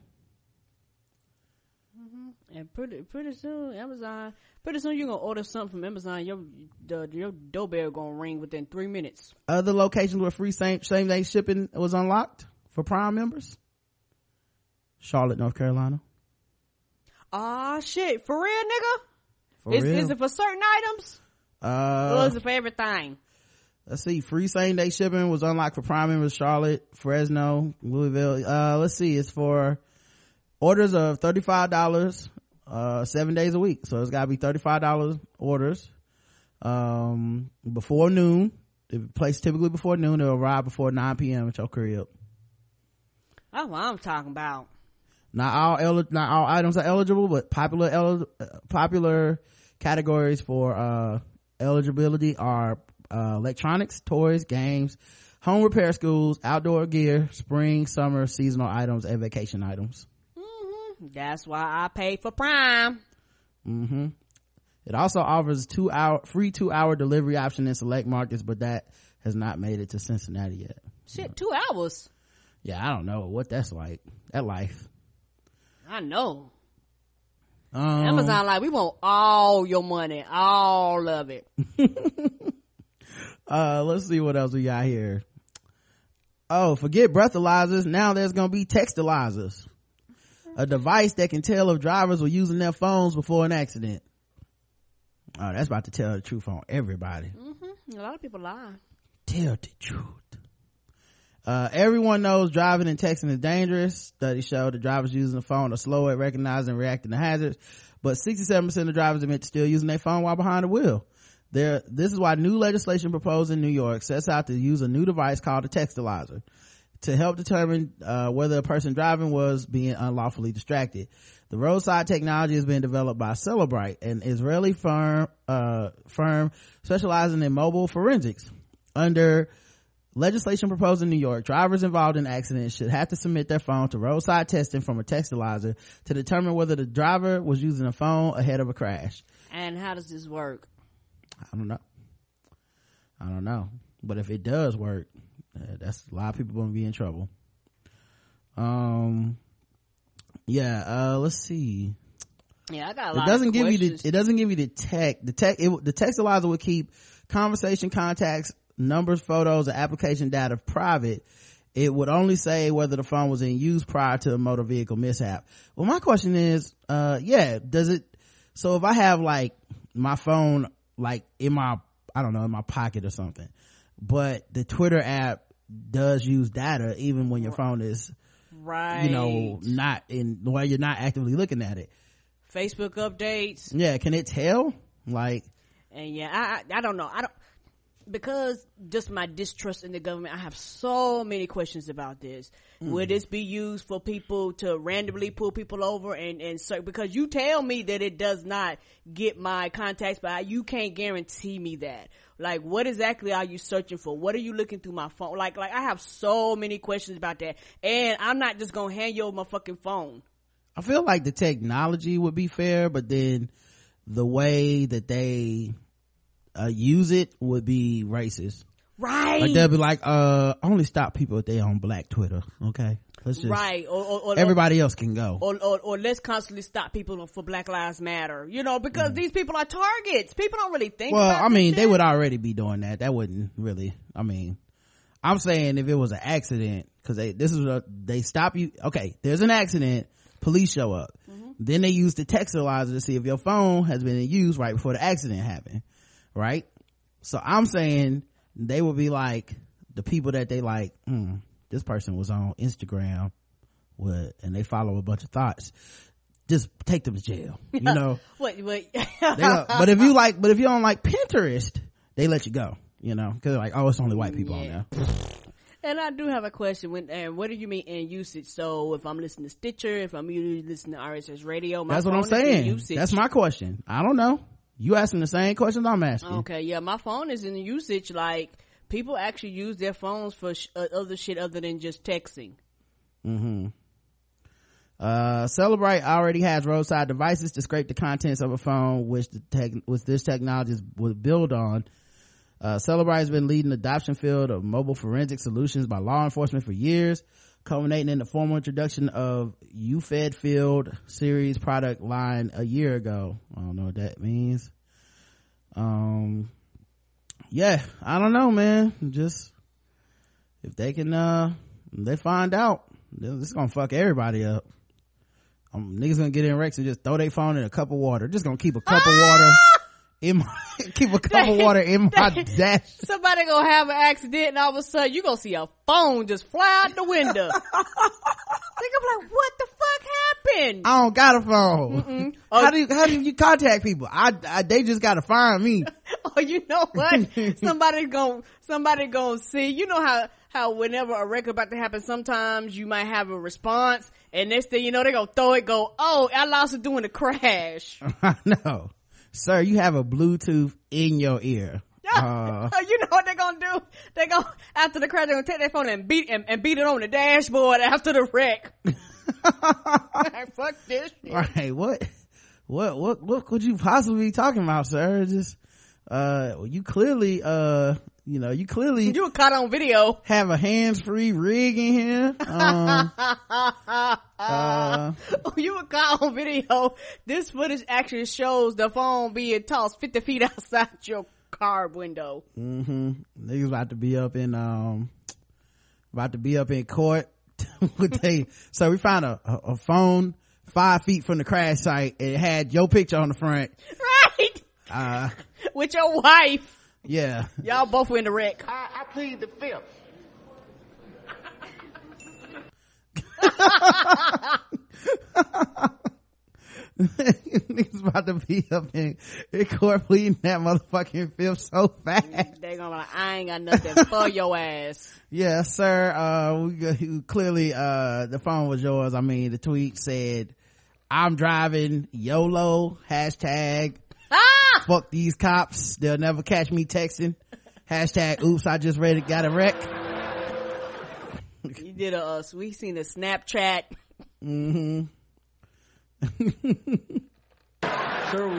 And pretty soon, you're gonna order something from Amazon, your doorbell gonna ring within 3 minutes. Other locations where free same-day shipping was unlocked for Prime members: Charlotte, North Carolina. Ah, shit, for real, nigga? Real? Is it for certain items? Or is it for everything? Let's see. Free same-day shipping was unlocked for Prime members: Charlotte, Fresno, Louisville. Let's see. It's for orders of $35, 7 days a week. So it's got to be $35 orders before noon. If placed typically before noon, they'll arrive before 9 p.m. at your crib. That's what I'm talking about. Not all items are eligible, but popular categories for eligibility are electronics, toys, games, home repair, schools, outdoor gear, spring, summer, seasonal items, and vacation items. That's why I pay for Prime. It also offers free 2-hour delivery option in select markets, but that has not made it to Cincinnati yet. Shit, 2 hours. Yeah, I don't know what that's like. That life. I know. Amazon like, we want all your money, all of it. Let's see what else we got here. Oh, forget breathalyzers. Now there's gonna be textalyzers, a device that can tell if drivers were using their phones before an accident. Oh, that's about to tell the truth on everybody. A lot of people lie. Tell the truth. Everyone knows driving and texting is dangerous. Studies show that drivers using the phone are slow at recognizing and reacting to hazards, but 67% of drivers admit to still using their phone while behind the wheel. This is why new legislation proposed in New York sets out to use a new device called a textalyzer to help determine whether a person driving was being unlawfully distracted. The roadside technology has been developed by Cellebrite, an Israeli firm specializing in mobile forensics. Under legislation proposed in New York, drivers involved in accidents should have to submit their phone to roadside testing from a textalyzer to determine whether the driver was using a phone ahead of a crash. And how does this work? I don't know, but if it does work, that's a lot of people going to be in trouble. Let's see. Yeah, I got a lot of questions. It doesn't give you the tech. The textalyzer would keep conversation, contacts, numbers, photos, and application data private. it would only say whether the phone was in use prior to a motor vehicle mishap. Well, my question is, does it, so if I have like my phone like in my, I don't know, in my pocket or something, but the Twitter app does use data even when your phone is, right, you know, not in, while you're not actively looking at it. Facebook updates. Yeah, can it tell? Like, and yeah, I don't know. I don't, because just my distrust in the government, I have so many questions about this. Would this be used for people to randomly pull people over and search? Because you tell me that it does not get my contacts, but you can't guarantee me that. Like, what exactly are you searching for? What are you looking through my phone? Like I have so many questions about that, and I'm not just gonna hand you over my fucking phone. I feel like the technology would be fair, but then the way that they use it would be racist. Right. Like they'll be like, only stop people if they on Black Twitter. Okay. Let's just, right. Or everybody else can go. Or let's constantly stop people for Black Lives Matter. You know, because these people are targets. People don't really think about I mean, this they shit. would already be doing that. That wouldn't really, I mean, I'm saying if it was an accident, cause they stop you. Okay. There's an accident. Police show up. Then they use the textualizer to see if your phone has been in use right before the accident happened. Right? So I'm saying they would be like the people that they like, this person was on Instagram and they follow a bunch of thoughts. Just take them to jail. You know? What? But if you don't like Pinterest, they let you go, you know? Cause they're like, oh, it's only white people on there. And I do have a question. What do you mean in usage? So if I'm listening to Stitcher, if I'm usually listening to RSS Radio, that's what I'm saying. That's my question. I don't know. You asking the same questions I'm asking. Okay, yeah, my phone is in usage. Like, people actually use their phones for other shit other than just texting. Celebrite already has roadside devices to scrape the contents of a phone, which this technology will build on. Celebrite has been leading the adoption field of mobile forensic solutions by law enforcement for years, culminating in the formal introduction of UFED Field series product line a year ago. I don't know what that means. Yeah, I don't know, man. Just if they can they find out, this is gonna fuck everybody up. Niggas gonna get in wrecks and just throw their phone in a cup of water. Just gonna keep a cup of water in my dash. Somebody gonna have an accident and all of a sudden you gonna see a phone just fly out the window. Think I'm like, what the fuck happened? I don't got a phone. How do you contact people? They just gotta find me. Oh, you know what? somebody gonna see. You know how whenever a wreck about to happen, sometimes you might have a response, and next thing you know, they gonna throw it. Oh, I lost it doing the crash. I know, sir. You have a Bluetooth in your ear. You know what they're gonna do? They go after the crash. They're gonna take their phone and beat it on the dashboard after the wreck. Fuck this shit. Right? What could you possibly be talking about, sir? Just you clearly you were caught on video. Have a hands-free rig in here. You were caught on video. This footage actually shows the phone being tossed 50 feet outside your car window. Niggas about to be up in court. So we found a phone 5 feet from the crash site, and it had your picture on the front. Right. With your wife. Yeah. Y'all both were in the wreck. I plead the fifth. Niggas about to be up in court pleading that motherfucking fifth so fast. They gonna be like, I ain't got nothing for your ass. Yeah, sir. Clearly, the phone was yours. I mean, the tweet said, I'm driving YOLO, hashtag, fuck these cops. They'll never catch me texting. Hashtag, oops, I just read it, got a wreck. You did we seen a Snapchat. Sir,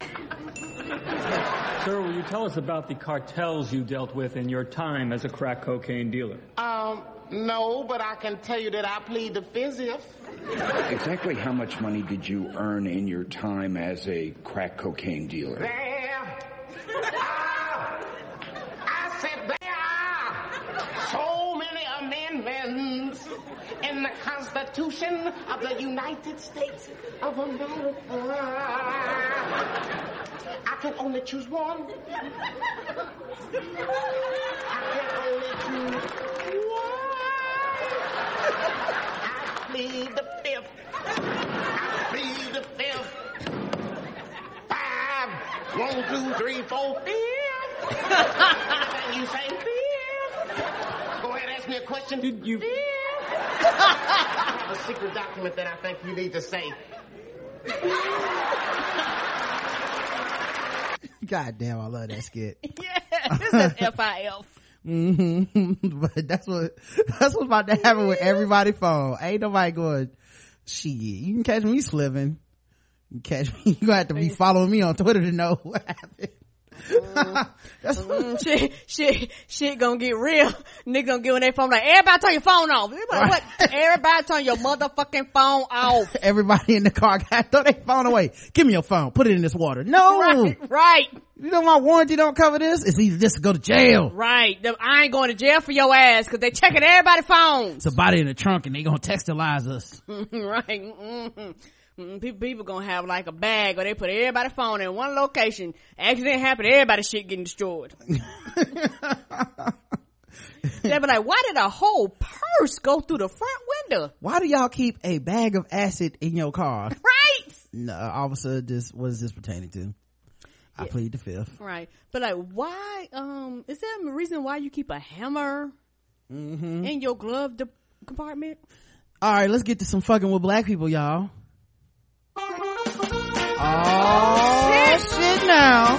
will you tell us about the cartels you dealt with in your time as a crack cocaine dealer? No, but I can tell you that I plead the fifth. Exactly how much money did you earn in your time as a crack cocaine dealer? There. I said there are so many amendments Americans in the Constitution of the United States of America. I can only choose one. I can only choose one. I plead the fifth. I plead the fifth. 5, 1, 2, 3, 4, 5. Anything you say, 5. Go ahead, ask me a question. Did you? A secret document that I think you need to say. God damn, I love that skit. Yeah, this is FIF. But that's what's about to happen with everybody's phone. Ain't nobody going, shit, you can catch me sliving. You can catch me, you gonna have to be following me on Twitter to know what happened. Shit gonna get real. Nigga gonna get on their phone like, everybody turn your phone off. Like, what? Everybody turn your motherfucking phone off. Everybody in the car got throw their phone away. Give me your phone. Put it in this water. No. Right. You know my warranty don't cover this? It's either this or go to jail. Right. I ain't going to jail for your ass because they checking everybody's phones. It's a body in the trunk and they gonna textilize us. Right. Mm-hmm. People gonna have like a bag or they put everybody's phone in one location. Accident happen, everybody's shit getting destroyed. They be like, why did a whole purse go through the front window? Why do y'all keep a bag of acid in your car? Right. No, officer, what is this pertaining to? I plead the fifth. Right. But like, why, is there a reason why you keep a hammer in your glove compartment? All right, let's get to some fucking with black people, y'all. Oh shit now.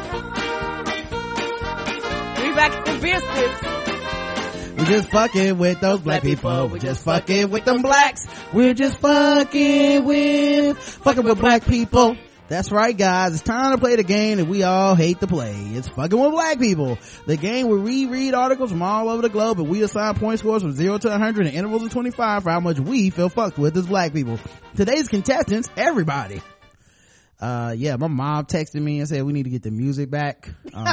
We back to biscuits. We just fucking with those black people. We just fucking with them blacks. We're just fucking with black people. That's right, guys. It's time to play the game that we all hate to play. It's fucking with black people. The game where we read articles from all over the globe and we assign point scores from 0 to 100 in intervals of 25 for how much we feel fucked with as black people. Today's contestants, everybody. Yeah, my mom texted me and said we need to get the music back.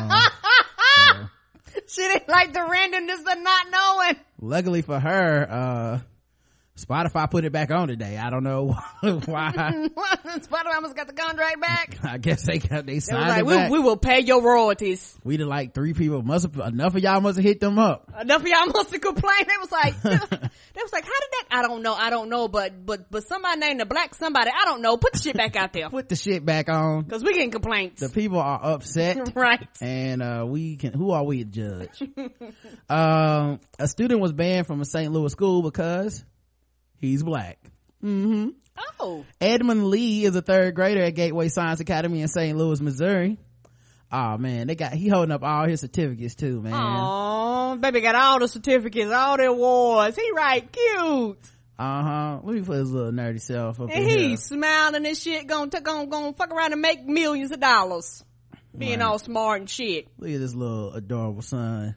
She didn't like the randomness of not knowing. Luckily for her, Spotify put it back on today. I don't know why. Spotify must got the contract back. I guess they signed like, it back. We will pay your royalties. We did like 3 people. Enough of y'all must have hit them up. Enough of y'all must have complained. They was like, how did that? I don't know. But somebody named the black somebody. I don't know. Put the shit back out there. Put the shit back on. Cause we getting complaints. The people are upset. Right. And, who are we to judge? A student was banned from a St. Louis school because he's black. Oh. Edmund Lee is a 3rd grader at Gateway Science Academy in St. Louis, Missouri. Oh man, he holding up all his certificates too, man. Oh, baby got all the certificates, all the awards. He right cute. Let me put his little nerdy self up and in here. He's smiling and shit, gonna fuck around and make millions of dollars. Being all smart and shit. Look at this little adorable son.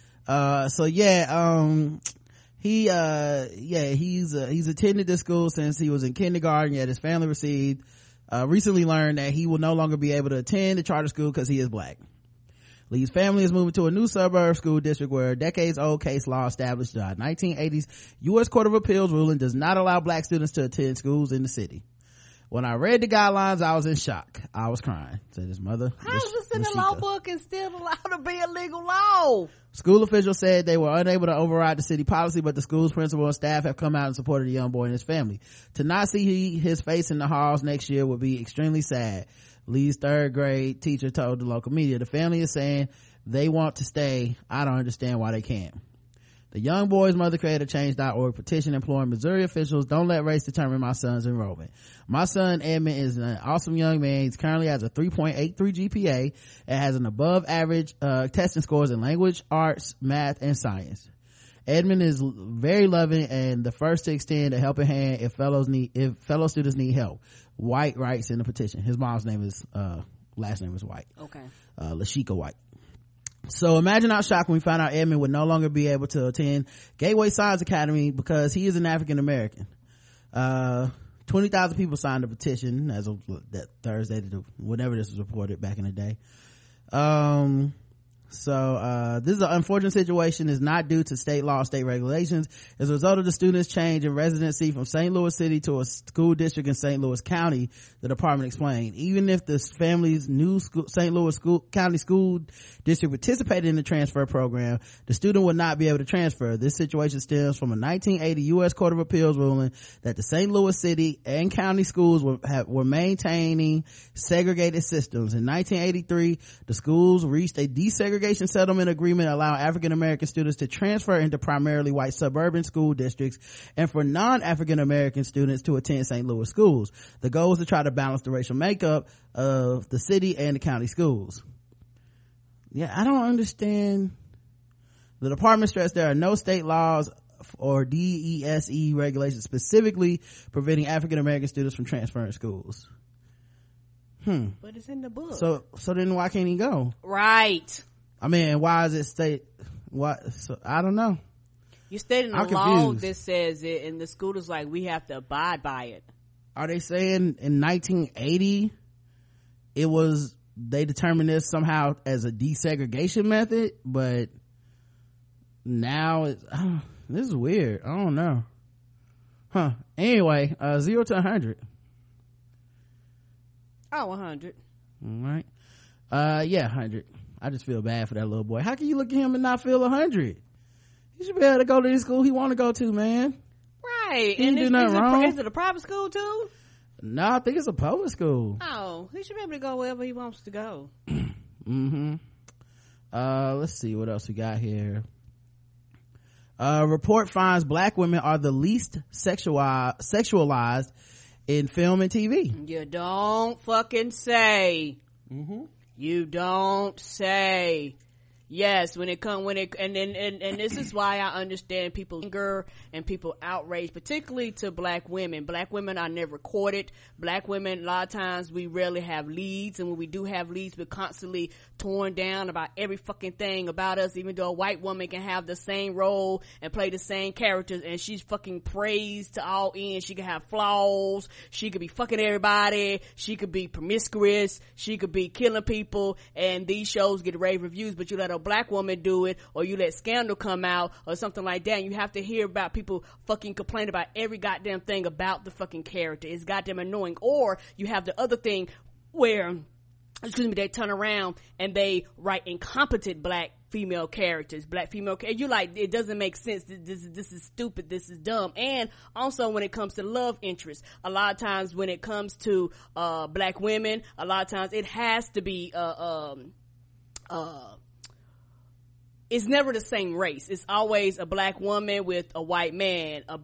He's attended this school since he was in kindergarten, yet his family recently learned that he will no longer be able to attend the charter school because he is black. Lee's family is moving to a new suburb school district where a decades-old case law established the 1980s U.S. Court of Appeals ruling does not allow black students to attend schools in the city. When I read the guidelines, I was in shock. I was crying, said his mother. How is this in the law book and still allowed to be a legal law? School officials said they were unable to override the city policy, but the school's principal and staff have come out and supported the young boy and his family. To not see his face in the halls next year would be extremely sad. Lee's 3rd grade teacher told the local media. The family is saying they want to stay. I don't understand why they can't. The young boy's mother created a Change.org petition imploring Missouri officials, don't let race determine my son's enrollment. My son Edmund is an awesome young man. He currently has a 3.83 GPA and has an above average testing scores in language, arts, math, and science. Edmund is very loving and the first to extend a helping hand if fellow students need help. White writes in the petition. His mom's name is last name is White. Okay. Lashika White. So imagine our shock when we found out Edmund would no longer be able to attend Gateway Science Academy because he is an African American. 20,000 people signed the petition as of that Thursday, whenever this was reported back in the day. So this is an unfortunate situation. Is not due to state law or state regulations. As a result of the student's change in residency from St. Louis City to a school district in St. Louis County, the department explained. Even if the family's new St. Louis County school district participated in the transfer program, the student would not be able to transfer. This situation stems from a 1980 U.S. Court of Appeals ruling that the St. Louis City and county schools were maintaining segregated systems. In 1983, the schools reached a desegregation settlement agreement allowing African American students to transfer into primarily white suburban school districts and for non-African American students to attend St. Louis schools. The goal is to try to balance the racial makeup of the city and the county schools. Yeah, I don't understand. The department stressed there are no state laws or DESE regulations specifically preventing African American students from transferring schools. But it's in the book. So then why can't he go? Right. I mean, why is it state? What? So I don't know. You stated in the law that says it, and the school is like, we have to abide by it. Are they saying in 1980 they determined this somehow as a desegregation method, but now this is weird. I don't know. Anyway, 0 to 100. Oh, 100. All right. Yeah, 100. I just feel bad for that little boy. How can you look at him and not feel 100? He should be able to go to the school he want to go to, man. Right. He didn't do nothing wrong. Is it a private school too? No, I think it's a public school. Oh, he should be able to go wherever he wants to go. Let's see what else we got here. Report finds black women are the least sexualized in film and TV. You don't fucking say. You don't say. Yes, and this is why I understand people's anger and people outrage, particularly to black women. Black women are never courted. Black women, a lot of times we rarely have leads, and when we do have leads, we're constantly torn down about every fucking thing about us, even though a white woman can have the same role and play the same characters, and she's fucking praised to all ends. She can have flaws. She could be fucking everybody. She could be promiscuous. She could be killing people, and these shows get rave reviews, but you let a black woman do it, or you let Scandal come out or something like that, and you have to hear about people fucking complain about every goddamn thing about the fucking character. It's goddamn annoying. Or you have the other thing where, they turn around and they write incompetent black female characters. You're like, it doesn't make sense. This is stupid. This is dumb. And also when it comes to love interest, a lot of times when it comes to black women, a lot of times it has to be it's never the same race. It's always a black woman with a white man, and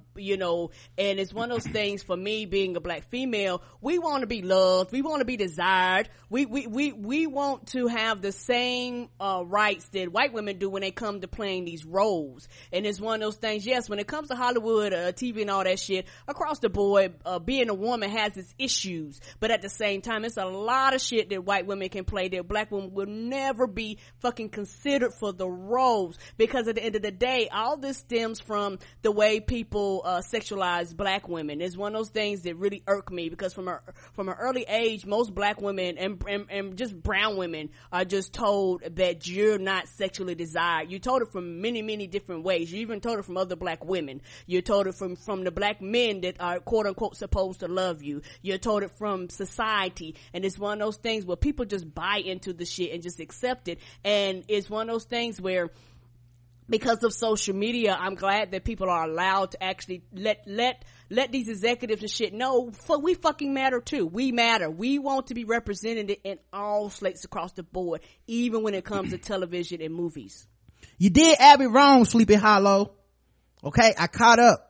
it's one of those things. For me, being a black female, we want to be loved. We want to be desired. We want to have the same rights that white women do when they come to playing these roles. And it's one of those things. Yes, when it comes to Hollywood, TV and all that shit, across the board, being a woman has its issues. But at the same time, it's a lot of shit that white women can play that black women will never be fucking considered for the roles, because at the end of the day, all this stems from the way people sexualize black women. It's one of those things that really irk me, because from an early age, most black women and just brown women are just told that you're not sexually desired. You're told it from many, many different ways. You even told it from other black women. You're told it from the black men that are quote unquote supposed to love you. You're told it from society, and it's one of those things where people just buy into the shit and just accept it. And it's one of those things where, because of social media, I'm glad that people are allowed to actually let these executives and shit know, we fucking matter too. We matter. We want to be represented in all slates across the board, even when it comes to television and movies. You did Abby wrong, Sleepy Hollow. Okay, I caught up.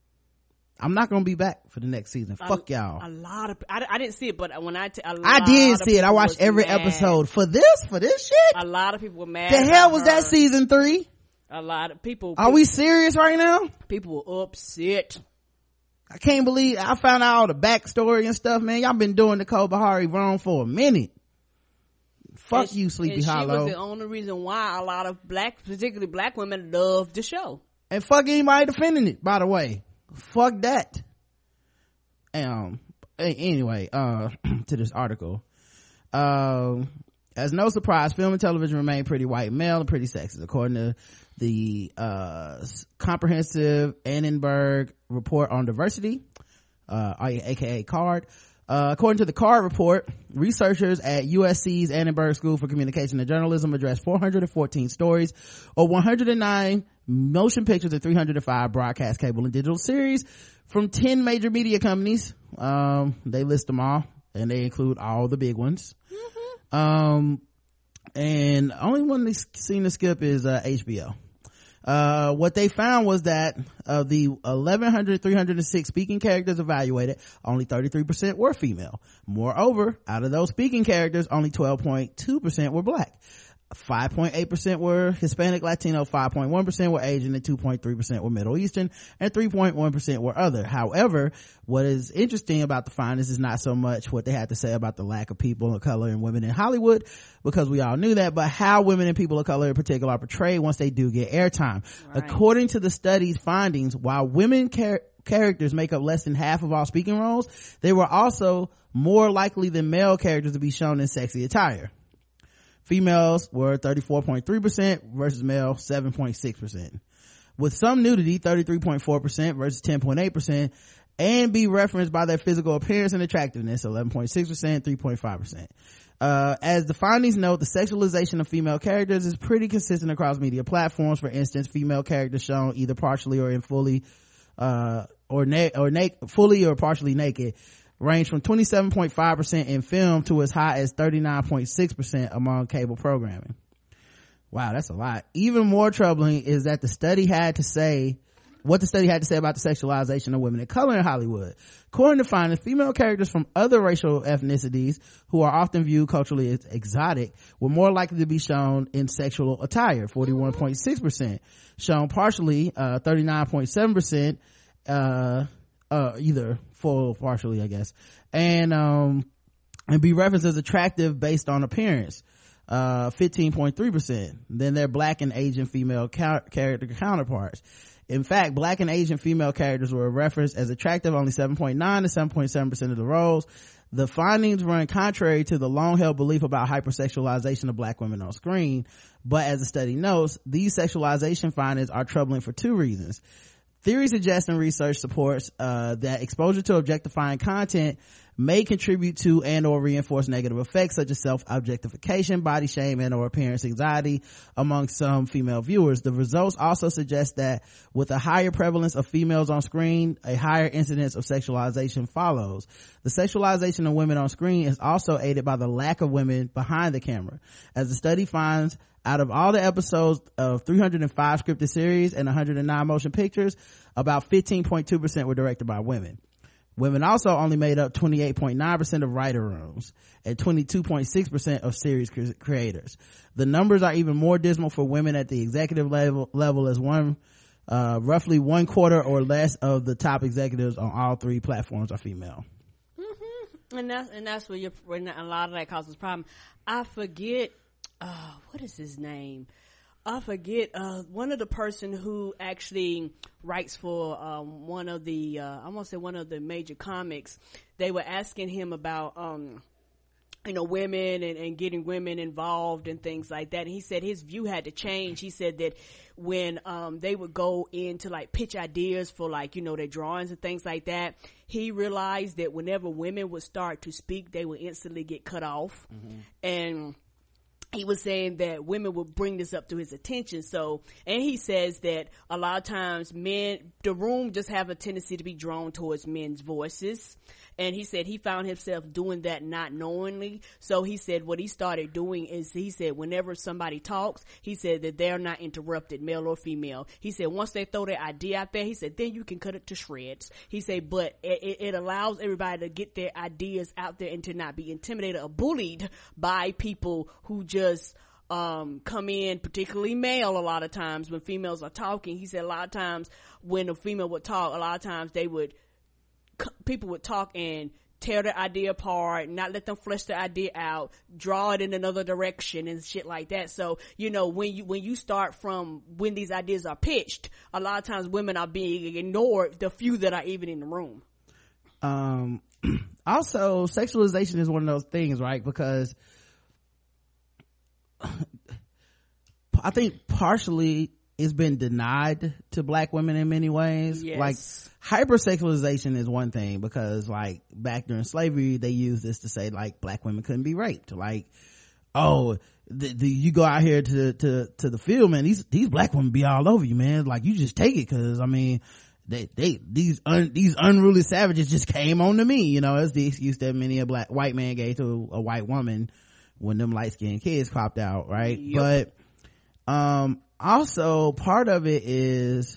I'm not gonna be back for the next season. Fuck y'all. A lot of I didn't see it, but when I did see it. I watched every episode for this shit. A lot of people were mad. The hell was that season 3? A lot of people. Are we serious right now? People were upset. I can't believe I found out all the backstory and stuff, man. Y'all been doing Nicole Beharie wrong for a minute. Fuck you, Sleepy Hollow. She was the only reason why a lot of particularly black women loved the show. And fuck anybody defending it, by the way. Fuck that. Anyway, to this article. As As no surprise, film and television remain pretty white and male and pretty sexist, according to the comprehensive Annenberg report on diversity, aka CARD. According to the CARD report, researchers at USC's Annenberg School for Communication and Journalism addressed 414 stories, or 109 motion pictures and 305 broadcast, cable, and digital series from 10 major media companies. They list them all, and they include all the big ones. And only one they've seen to skip is HBO. What they found was that of the 306 speaking characters evaluated, only 33% were female. Moreover, out of those speaking characters, only 12.2% were black. 5.8% were Hispanic, Latino, 5.1% were Asian, and 2.3% were Middle Eastern, and 3.1% were other. However, what is interesting about the findings is not so much what they had to say about the lack of people of color and women in Hollywood, because we all knew that, but how women and people of color in particular are portrayed once they do get airtime. Right. According to the study's findings, while women characters make up less than half of all speaking roles, they were also more likely than male characters to be shown in sexy attire. Females were 34.3% versus male 7.6%. With some nudity, 33.4% versus 10.8%, and be referenced by their physical appearance and attractiveness, 11.6%, 3.5%. As the findings note, the sexualization of female characters is pretty consistent across media platforms. For instance, female characters shown either partially or in fully, fully or partially naked range from 27.5% in film to as high as 39.6% among cable programming. Wow, that's a lot. Even more troubling is that the study had to say about the sexualization of women of color in Hollywood. According to findings, female characters from other racial ethnicities who are often viewed culturally as exotic were more likely to be shown in sexual attire, 41.6%, shown partially, 39.7%, either full or partially, I guess, and be referenced as attractive based on appearance, 15.3%. Then their black and Asian female character counterparts. In fact, black and Asian female characters were referenced as attractive only 7.9 to 7.7% of the roles. The findings run contrary to the long-held belief about hypersexualization of black women on screen, but as the study notes, these sexualization findings are troubling for two reasons. Theory suggests and research supports that exposure to objectifying content may contribute to and or reinforce negative effects such as self-objectification, body shame, and or appearance anxiety among some female viewers. The results also suggest that with a higher prevalence of females on screen, a higher incidence of sexualization follows. The sexualization of women on screen is also aided by the lack of women behind the camera. As the study finds, out of all the episodes of 305 scripted series and 109 motion pictures, about 15.2% were directed by women. Women also only made up 28.9% of writer rooms and 22.6% of series creators. The numbers are even more dismal for women at the executive level as roughly 1/4 or less of the top executives on all three platforms are female. And that's where a lot of that causes problem. I forget, what is his name? I forget, one of the person who actually writes for, one of the major comics. They were asking him about, women and getting women involved and things like that. And he said his view had to change. He said that when, they would go in to like pitch ideas for like, their drawings and things like that, he realized that whenever women would start to speak, they would instantly get cut off. Mm-hmm. And he was saying that women would bring this up to his attention. So, and he says that a lot of times the room just have a tendency to be drawn towards men's voices. And he said he found himself doing that not knowingly. So he said what he started doing is, he said whenever somebody talks, he said that they're not interrupted, male or female. He said once they throw their idea out there, he said then you can cut it to shreds. He said but it allows everybody to get their ideas out there and to not be intimidated or bullied by people who just come in, particularly male. A lot of times when females are talking, he said a lot of times when a female would talk, a lot of times people would talk and tear their idea apart, not let them flesh their idea out, draw it in another direction and shit like that. So, when you start from when these ideas are pitched, a lot of times women are being ignored, the few that are even in the room. Also, sexualization is one of those things, right? Because I think partially it's been denied to black women in many ways. Yes. Like hypersexualization is one thing, because like back during slavery they used this to say like black women couldn't be raped. Like, oh, you go out here to the field, man, these black women be all over you, man. Like, you just take it, because I mean these unruly savages just came on to me, you know. It's the excuse that many a white man gave to a white woman when them light-skinned kids popped out, right? Yep. But also part of it is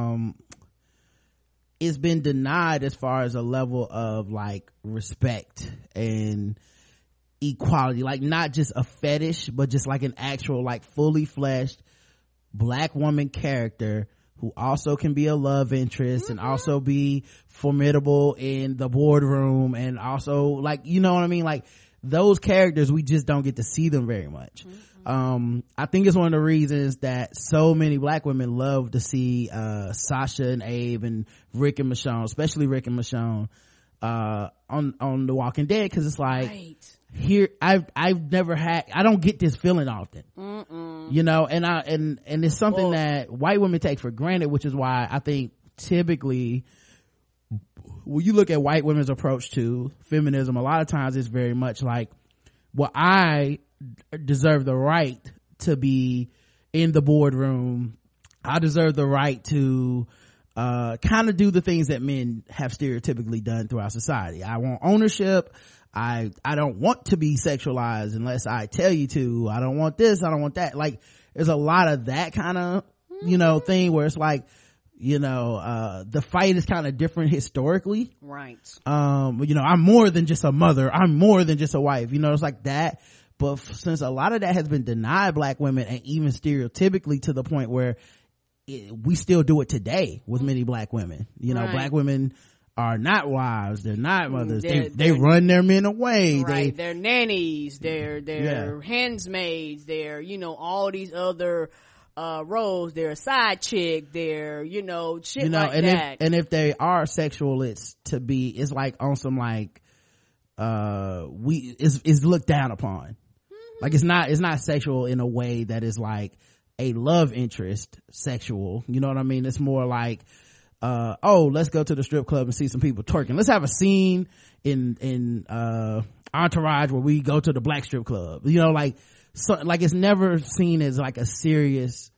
it's been denied as far as a level of like respect and equality, like not just a fetish, but just like an actual like fully fleshed black woman character who also can be a love interest and also be formidable in the boardroom, and also like, you know what I mean, like those characters, we just don't get to see them very much. I think it's one of the reasons that so many black women love to see Sasha and Abe and Rick and Michonne, especially Rick and Michonne on The Walking Dead, because it's like, here I've never had, I don't get this feeling often. You know, and it's something that white women take for granted, which is why I think typically when you look at white women's approach to feminism, a lot of times it's very much like, well, I deserve the right to be in the boardroom, I deserve the right to kind of do the things that men have stereotypically done throughout society. I want ownership, I don't want to be sexualized unless I tell you to, I don't want this, I don't want that. Like there's a lot of that kind of you know thing where it's like, you know, the fight is kind of different historically, right? You know, I'm more than just a mother, I'm more than just a wife, you know, it's like that. But since a lot of that has been denied black women, and even stereotypically to the point where we still do it today with many black women, you know, black women are not wives, they're not mothers, they run their men away, right? They're nannies, they're handsmaids, they're, you know, all these other roles, they're a side chick, they're, you know, shit, you know, like and that. And if they are sexual, it's like on some like it's looked down upon. Like it's not sexual in a way that is like a love interest sexual, you know what I mean? It's more like oh, let's go to the strip club and see some people twerking, let's have a scene in Entourage where we go to the black strip club, you know, like, so like it's never seen as like a serious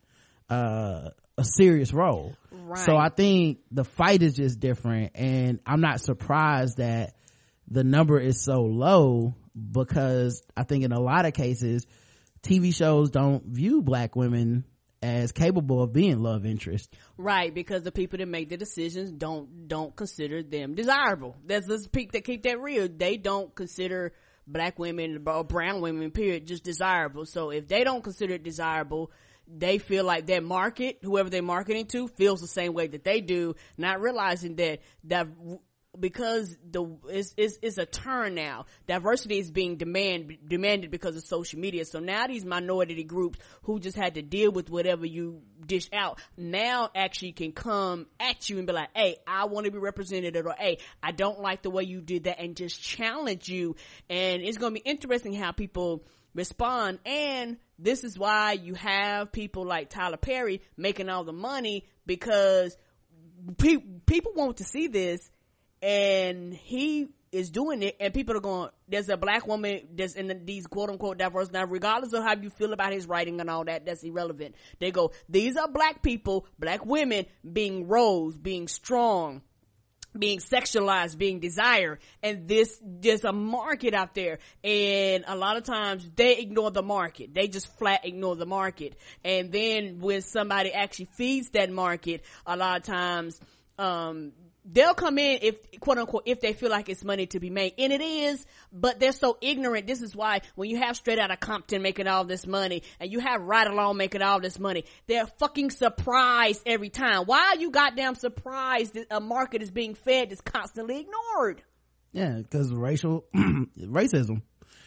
role, right? So I think the fight is just different, and I'm not surprised that the number is so low, because I think in a lot of cases TV shows don't view black women as capable of being love interest, right? Because the people that make the decisions don't consider them desirable. Let's keep that real. They don't consider black women or brown women period just desirable. So if they don't consider it desirable, they feel like their market, whoever they're marketing to, feels the same way that they do, not realizing that because it's a turn now. Diversity is being demanded because of social media. So now these minority groups who just had to deal with whatever you dish out now actually can come at you and be like, hey, I want to be represented, or hey, I don't like the way you did that, and just challenge you. And it's going to be interesting how people respond. And this is why you have people like Tyler Perry making all the money, because people want to see this, and he is doing it, and people are going, there's a black woman that's in these quote unquote diverse. Now, regardless of how you feel about his writing and all that, that's irrelevant. They go, these are black people, black women being roles, being strong, being sexualized, being desired, and there's a market out there, and a lot of times they ignore the market. They just flat ignore the market. And then when somebody actually feeds that market, a lot of times they'll come in, if quote unquote, if they feel like it's money to be made, and it is, but they're so ignorant. This is why when you have Straight Outta Compton making all this money, and you have Ride Along making all this money, they're fucking surprised every time. Why are you goddamn surprised that a market is being fed that's constantly ignored? Yeah, because racism.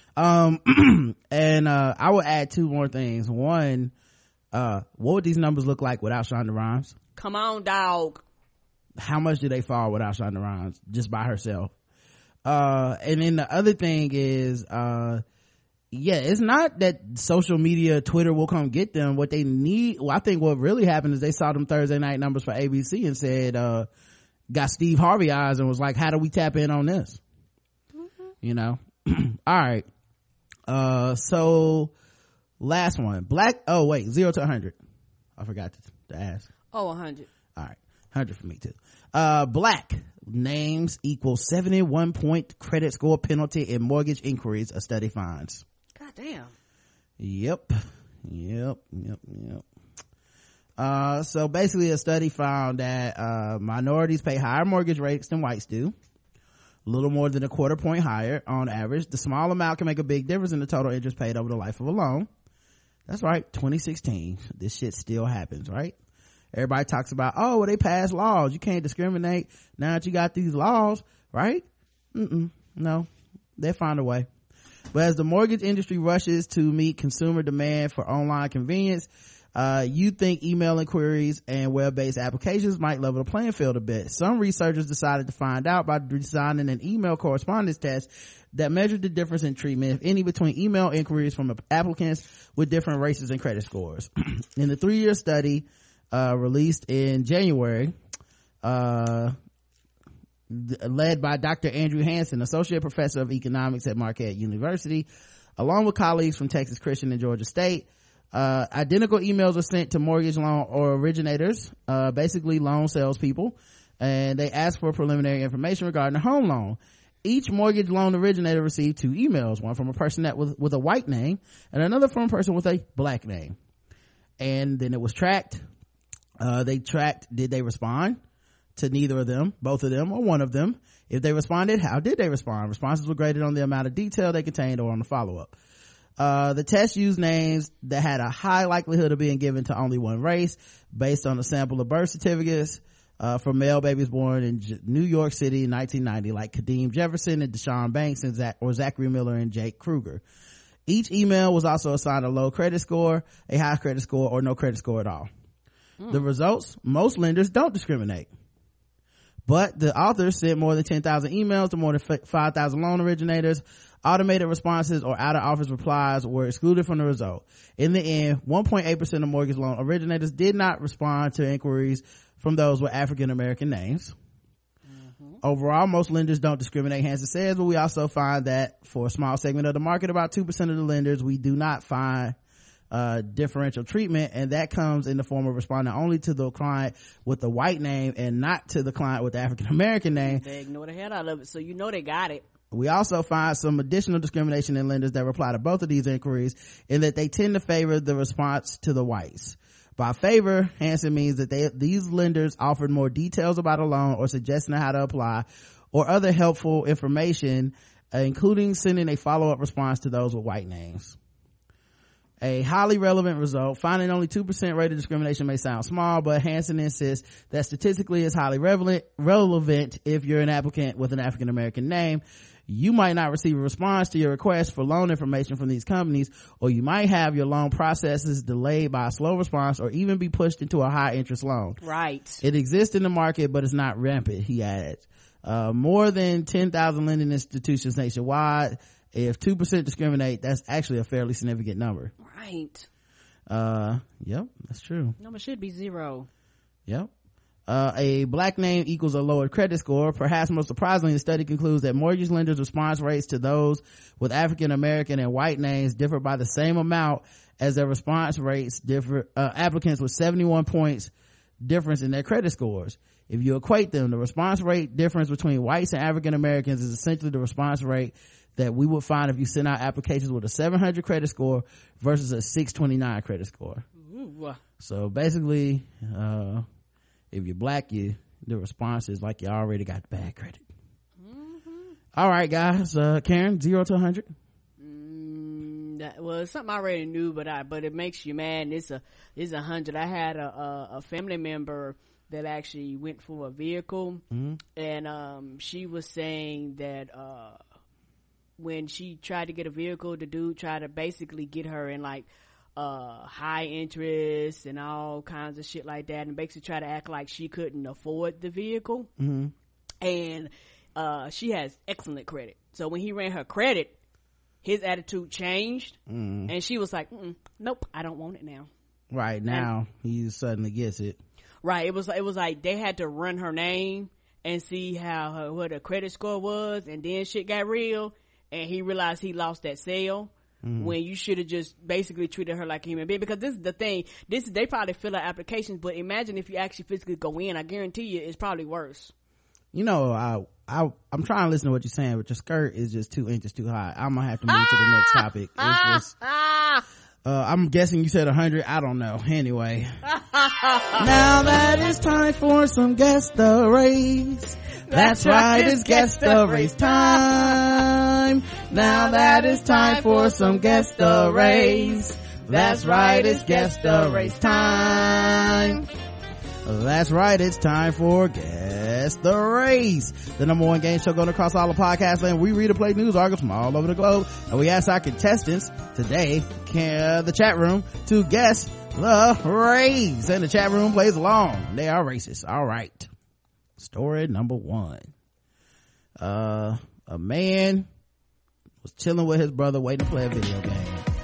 And I will add two more things. One, what would these numbers look like without Shonda Rhimes? Come on, dog. How much do they fall without Shonda Rhimes just by herself? And then the other thing is yeah, it's not that social media, Twitter will come get them. What they need, well, I think what really happened is they saw them Thursday night numbers for ABC and said, got Steve Harvey eyes and was like, how do we tap in on this? You know? All right. So last one. 0 to 100. I forgot to ask. 100. All right. 100 for me too. Black names equal 71 point credit score penalty in mortgage inquiries, a study finds. God damn. Yep. So basically a study found that minorities pay higher mortgage rates than whites do, a little more than a quarter point higher on average. The small amount can make a big difference in the total interest paid over the life of a loan. That's right, 2016, this shit still happens, right? Everybody talks about, oh, well, they passed laws, you can't discriminate now that you got these laws, right? No, they find a way. But as the mortgage industry rushes to meet consumer demand for online convenience, you think email inquiries and web-based applications might level the playing field a bit. Some researchers decided to find out by designing an email correspondence test that measured the difference in treatment, if any, between email inquiries from applicants with different races and credit scores. In the 3-year study released in January, led by Dr. Andrew Hansen, associate professor of economics at Marquette University, along with colleagues from Texas Christian and Georgia State, identical emails were sent to mortgage loan or originators, basically loan salespeople, and they asked for preliminary information regarding the home loan. Each mortgage loan originator received 2 emails, one from a person that with a white name and another from a person with a black name. And then it was tracked. They tracked, did they respond to neither of them, both of them, or one of them? If they responded, how did they respond? Responses were graded on the amount of detail they contained or on the follow-up. The test used names that had a high likelihood of being given to only one race based on a sample of birth certificates for male babies born in New York City in 1990, like Kadeem Jefferson and Deshaun Banks and Zachary Miller and Jake Kruger. Each email was also assigned a low credit score, a high credit score, or no credit score at all. The results: most lenders don't discriminate, but the authors sent more than 10,000 emails to more than 5,000 loan originators. Automated responses or out of office replies were excluded from the result. In the end, 1.8% of mortgage loan originators did not respond to inquiries from those with African American names. Overall, most lenders don't discriminate, Hansen says, but we also find that for a small segment of the market, about 2% of the lenders, we do not find differential treatment, and that comes in the form of responding only to the client with the white name and not to the client with the African American name. They ignore the hell out of it, so you know they got it. We also find some additional discrimination in lenders that reply to both of these inquiries, in that they tend to favor the response to the whites. By favor, Hansen means that these lenders offered more details about a loan or suggesting how to apply or other helpful information, including sending a follow-up response to those with white names. A highly relevant result. Finding only 2% rate of discrimination may sound small, but Hansen insists that statistically is highly relevant if you're an applicant with an African American name. You might not receive a response to your request for loan information from these companies, or you might have your loan processes delayed by a slow response, or even be pushed into a high interest loan. Right. It exists in the market, but it's not rampant, he adds. More than 10,000 lending institutions nationwide. If 2% discriminate, that's actually a fairly significant number. Right. Yep, that's true. Number should be 0. Yep. A black name equals a lower credit score. Perhaps most surprisingly, the study concludes that mortgage lenders' response rates to those with African American and white names differ by the same amount as their response rates differ, applicants with 71 points difference in their credit scores. If you equate them, the response rate difference between whites and African Americans is essentially the response rate that we would find if you sent out applications with a 700 credit score versus a 629 credit score. Ooh. So basically, if you're black, the response is like you already got bad credit. All right, guys. Karen, 0 to 100. Well, it's something I already knew, but it makes you mad. It's 100. I had a family member that actually went for a vehicle, and she was saying that when she tried to get a vehicle, the dude tried to basically get her in like high interest and all kinds of shit like that, and basically try to act like she couldn't afford the vehicle. And she has excellent credit, so when he ran her credit, his attitude changed, and she was like, nope, I don't want it now. Right now, he suddenly gets it. Right. It was like they had to run her name and see what her credit score was, and then shit got real, and he realized he lost that sale. When you should have just basically treated her like a human being, because this is the thing. They probably fill out applications, but imagine if you actually physically go in. I guarantee you, it's probably worse. You know, I'm trying to listen to what you're saying, but your skirt is just 2 inches too high. I'm gonna have to move to the next topic. It's just, I'm guessing you said 100. I don't know. Anyway, now that it's time for some guess the race. That's right, it's guess the race time. Now that it's time for some guess the race. That's right, it's guess the race time. That's right, it's time for Guess the Race, the number one game show going across all the podcast land. We read and play news articles from all over the globe, and we ask our contestants today, the chat room, to guess the race, and the chat room plays along. They are racist. All right, story number 1. A man was chilling with his brother waiting to play a video game.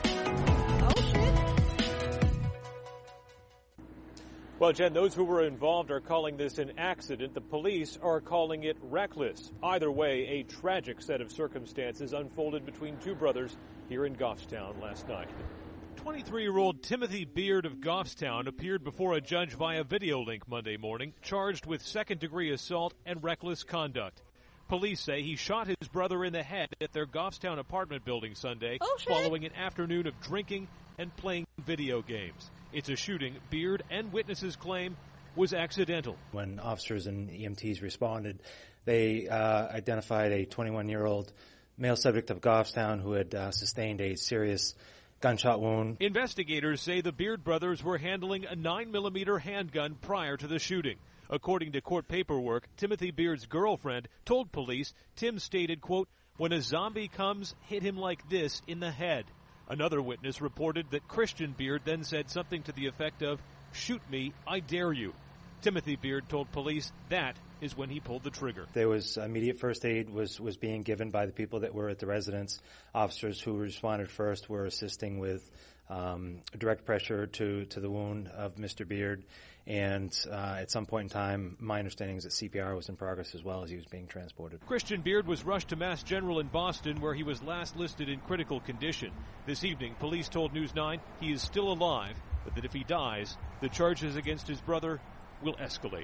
Well, Jen, those who were involved are calling this an accident. The police are calling it reckless. Either way, a tragic set of circumstances unfolded between two brothers here in Goffstown last night. 23-year-old Timothy Beard of Goffstown appeared before a judge via video link Monday morning, charged with second-degree assault and reckless conduct. Police say he shot his brother in the head at their Goffstown apartment building Sunday, following an afternoon of drinking and playing video games. It's a shooting Beard and witnesses claim was accidental. When officers and EMTs responded, they identified a 21-year-old male subject of Goffstown who had sustained a serious gunshot wound. Investigators say the Beard brothers were handling a 9mm handgun prior to the shooting. According to court paperwork, Timothy Beard's girlfriend told police Tim stated, quote, "When a zombie comes, hit him like this in the head." Another witness reported that Christian Beard then said something to the effect of, "Shoot me, I dare you." Timothy Beard told police that is when he pulled the trigger. There was immediate first aid was being given by the people that were at the residence. Officers who responded first were assisting with direct pressure to the wound of Mr. Beard. And at some point in time, my understanding is that CPR was in progress as well as he was being transported. Christian Beard was rushed to Mass General in Boston, where he was last listed in critical condition. This evening, police told News 9 he is still alive, but that if he dies, the charges against his brother will escalate.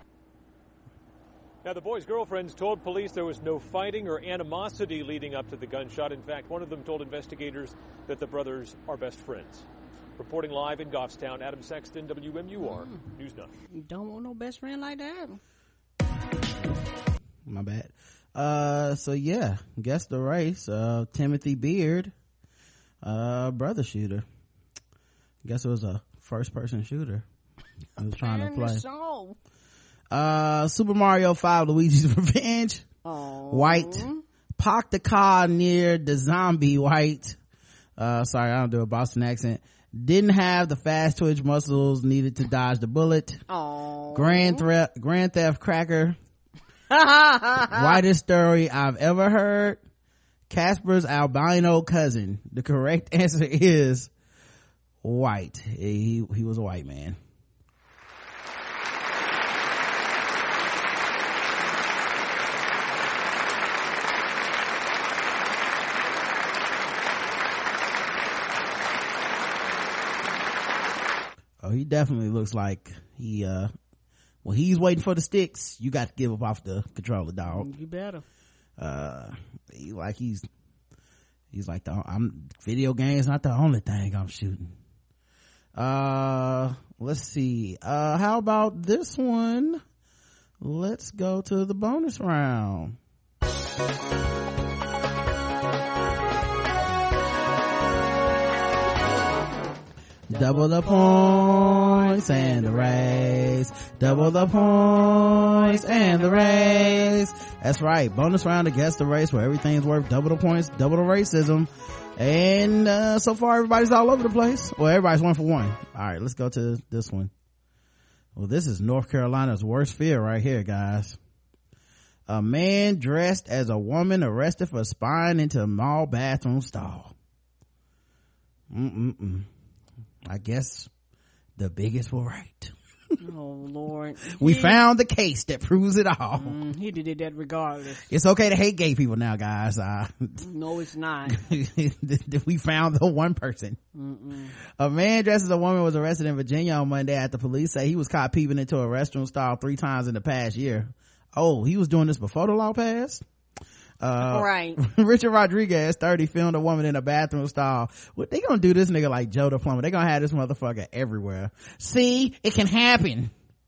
Now, the boy's girlfriends told police there was no fighting or animosity leading up to the gunshot. In fact, one of them told investigators that the brothers are best friends. Reporting live in Goffstown, Adam Sexton, WMUR, News 9. You don't want no best friend like that. My bad. So yeah, guess the race. Timothy Beard, brother shooter. Guess it was a first-person shooter. He was trying to play. Super Mario 5 Luigi's Revenge. White. Parked the car near the zombie. White. Sorry, I don't do a Boston accent. Didn't have the fast twitch muscles needed to dodge the bullet. Grand Theft Cracker. Whitest story I've ever heard. Casper's albino cousin. The correct answer is white. He was a white man. He definitely looks like when he's waiting for the sticks, you got to give up off the controller, dog. You better. He's like video games not the only thing I'm shooting. Let's see. How about this one? Let's go to the bonus round. Double the points and the race. Double the points and the race. That's right. Bonus round to guess the race, where everything's worth double the points, double the racism. And so far everybody's all over the place. Well, everybody's 1 for 1. All right, let's go to this one. Well, this is North Carolina's worst fear right here, guys. A man dressed as a woman arrested for spying into a mall bathroom stall. I guess the biggest were right. Oh Lord. We found the case that proves it all. He did that regardless. It's okay to hate gay people now, guys. No, it's not. We found the one person. A man dressed as a woman was arrested in Virginia on Monday after police say he was caught peeping into a restroom stall 3 times in the past year. Oh, he was doing this before the law passed? Right. Richard Rodriguez, 30, filmed a woman in a bathroom stall. What, they gonna do this nigga like Joe the Plumber? They gonna have this motherfucker everywhere. See, it can happen.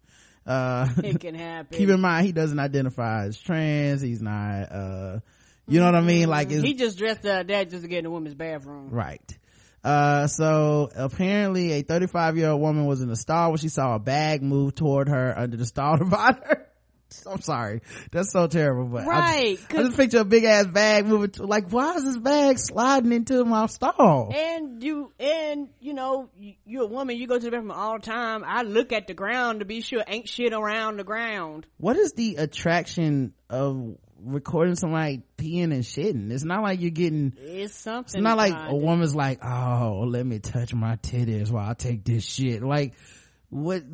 It can happen. Keep in mind, he doesn't identify as trans. He's not, you know what I mean? Like, he just dressed that just to get in the women's bathroom. Right. So apparently a 35-year-old woman was in the stall when she saw a bag move toward her under the stall divider. I'm sorry, that's so terrible, but right, I just picture a big ass bag moving to, like, why is this bag sliding into my stall? And you know, you're a woman, you go to the bathroom all the time. I look at the ground to be sure ain't shit around the ground. What is the attraction of recording somebody peeing and shitting? It's not like you're getting, it's something. It's not like a woman's like, oh, let me touch my titties while I take this shit. Like, what?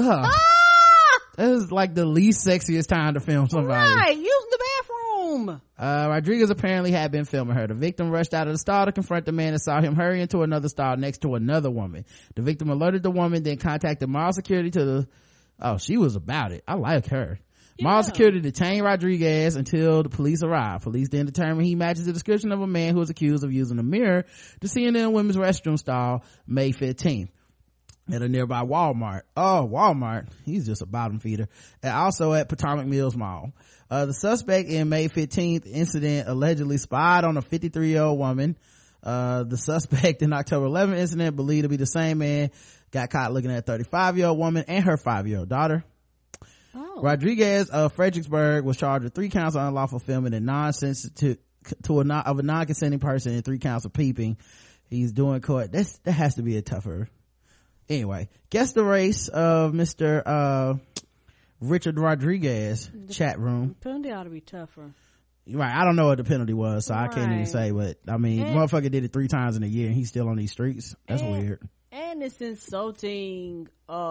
That is like the least sexiest time to film somebody. Right, use the bathroom. Rodriguez apparently had been filming her. The victim rushed out of the stall to confront the man and saw him hurry into another stall next to another woman. The victim alerted the woman, then contacted mall security she was about it. I like her. Yeah. Mall security detained Rodriguez until the police arrived. Police then determined he matches the description of a man who was accused of using a mirror to see in a women's restroom stall May 15th. At a nearby Walmart. Oh, Walmart. He's just a bottom feeder. And also at Potomac Mills Mall. The suspect in May 15th incident allegedly spied on a 53-year-old woman. The suspect in October 11th incident, believed to be the same man, got caught looking at a 35-year-old woman and her 5-year-old daughter. Oh. Rodriguez of Fredericksburg was charged with 3 counts of unlawful filming and non-consenting person and 3 counts of peeping. He's doing court. That has to be a tougher. Anyway, guess the race of Mr. Richard Rodriguez. Chat room. Penalty ought to be tougher. Right, I don't know what the penalty was, so right. I can't even say, but I mean, motherfucker did it 3 times in a year and he's still on these streets. That's weird. And it's insulting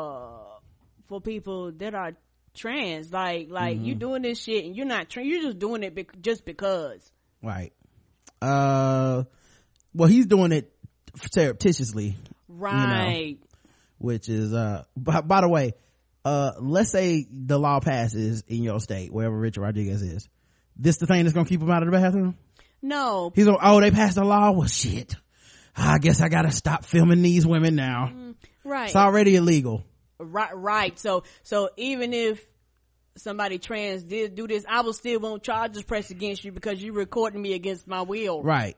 for people that are trans. Like you doing this shit and you're not trans, you're just doing it just because. Right. Well, he's doing it surreptitiously. Right. You know, which is by the way, let's say the law passes in your state, wherever Richard Rodriguez is. This the thing that's gonna keep him out of the bathroom? No. He's like, oh, they passed the law? Well, shit. I guess I gotta stop filming these women now. Right. It's already illegal. Right. So even if somebody trans did do this, I will still want charges pressed against you because you recording me against my will. Right.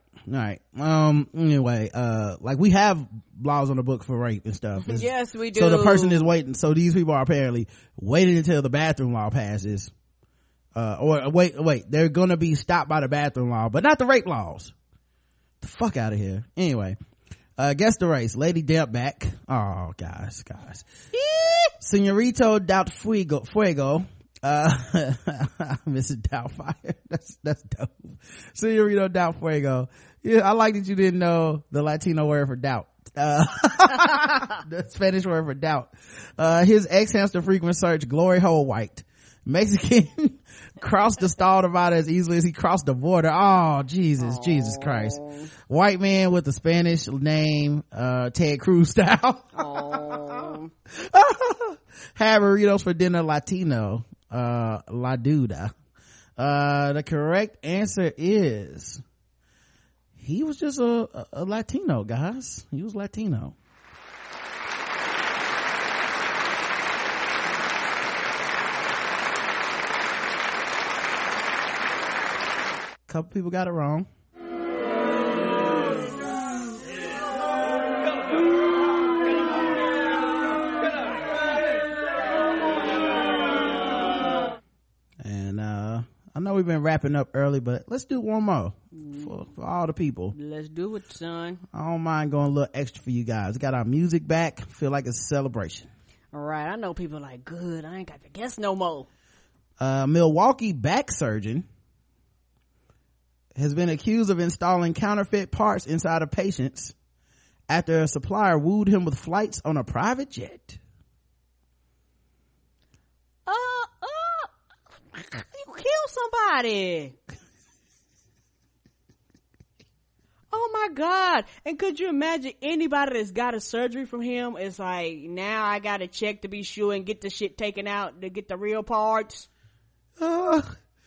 Anyway, like we have laws on the book for rape and stuff. Yes, we do. So the person is waiting. So these people are apparently waiting until the bathroom law passes. Or wait, they're gonna be stopped by the bathroom law, but not the rape laws. The fuck out of here. Anyway, guess the race. Lady Delpback. Oh, guys. Senorito Doubt Fuego. Mrs. Doubtfire. That's dope. Senorito Doubt Fuego. Yeah, I like that you didn't know the Latino word for doubt. The Spanish word for doubt. His ex-hamster frequent search, Glory Hole White. Mexican crossed the stall divider as easily as he crossed the border. Oh, Jesus Christ. White man with a Spanish name, Ted Cruz style. Had burritos for dinner, Latino. La Duda. The correct answer is he was just a Latino, guys. He was Latino. Couple people got it wrong. And I know we've been wrapping up early, but let's do one more for all the people. Let's do it, son. I don't mind going a little extra for you guys. Got our music back. Feel like it's a celebration. All right, I know people are like, good, I ain't got to guess no more. Milwaukee back surgeon has been accused of installing counterfeit parts inside of patients after a supplier wooed him with flights on a private jet. You kill somebody. Oh my God. And could you imagine anybody that's got a surgery from him? It's like, now I gotta check to be sure and get the shit taken out to get the real parts. Oh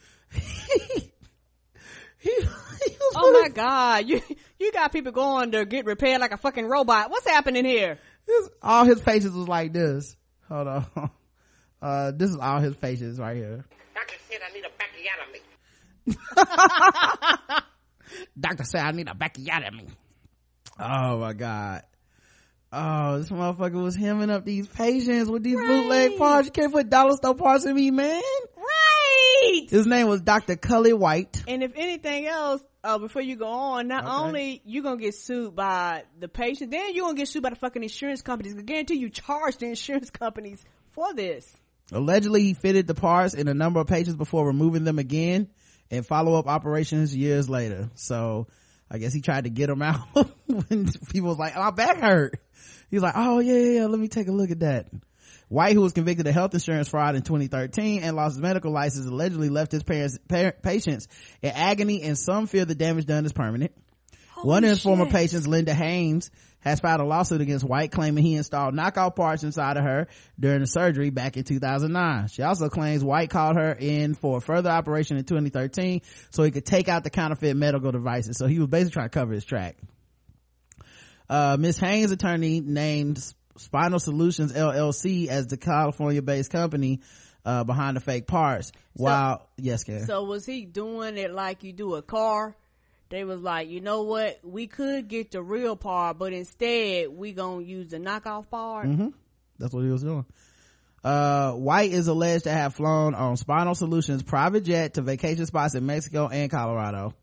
my God. You got people going to get repaired like a fucking robot. What's happening here? All his patients was like this. Hold on. This is all his patients right here. Doctor said I need a backiotomy. Doctor said I need a backiotomy. Oh my God. Oh, this motherfucker was hemming up these patients with these bootleg parts. You can't put dollar store parts in me, man. Right. His name was Dr. Cully White. And if anything else, before you go on, not only you gonna get sued by the patient, then you gonna get sued by the fucking insurance companies. I guarantee you charge the insurance companies for this. Allegedly, he fitted the parts in a number of patients before removing them again and follow-up operations years later. So I guess he tried to get them out when people was like, oh, my back hurt. He's like, oh yeah, let me take a look at that. White, who was convicted of health insurance fraud in 2013 and lost his medical license, allegedly left his patients in agony, and some fear the damage done is permanent. One of his former patients, Linda Haynes, has filed a lawsuit against White, claiming he installed knockout parts inside of her during the surgery back in 2009. She also claims White called her in for a further operation in 2013 so he could take out the counterfeit medical devices. So he was basically trying to cover his track. Ms. Haynes' attorney named Spinal Solutions LLC as the California-based company behind the fake parts. Yes, Karen. So was he doing it like you do a car? They was like, you know what, we could get the real part, but instead we gonna use the knockoff part. That's what he was doing. White is alleged to have flown on Spinal Solutions private jet to vacation spots in Mexico and Colorado.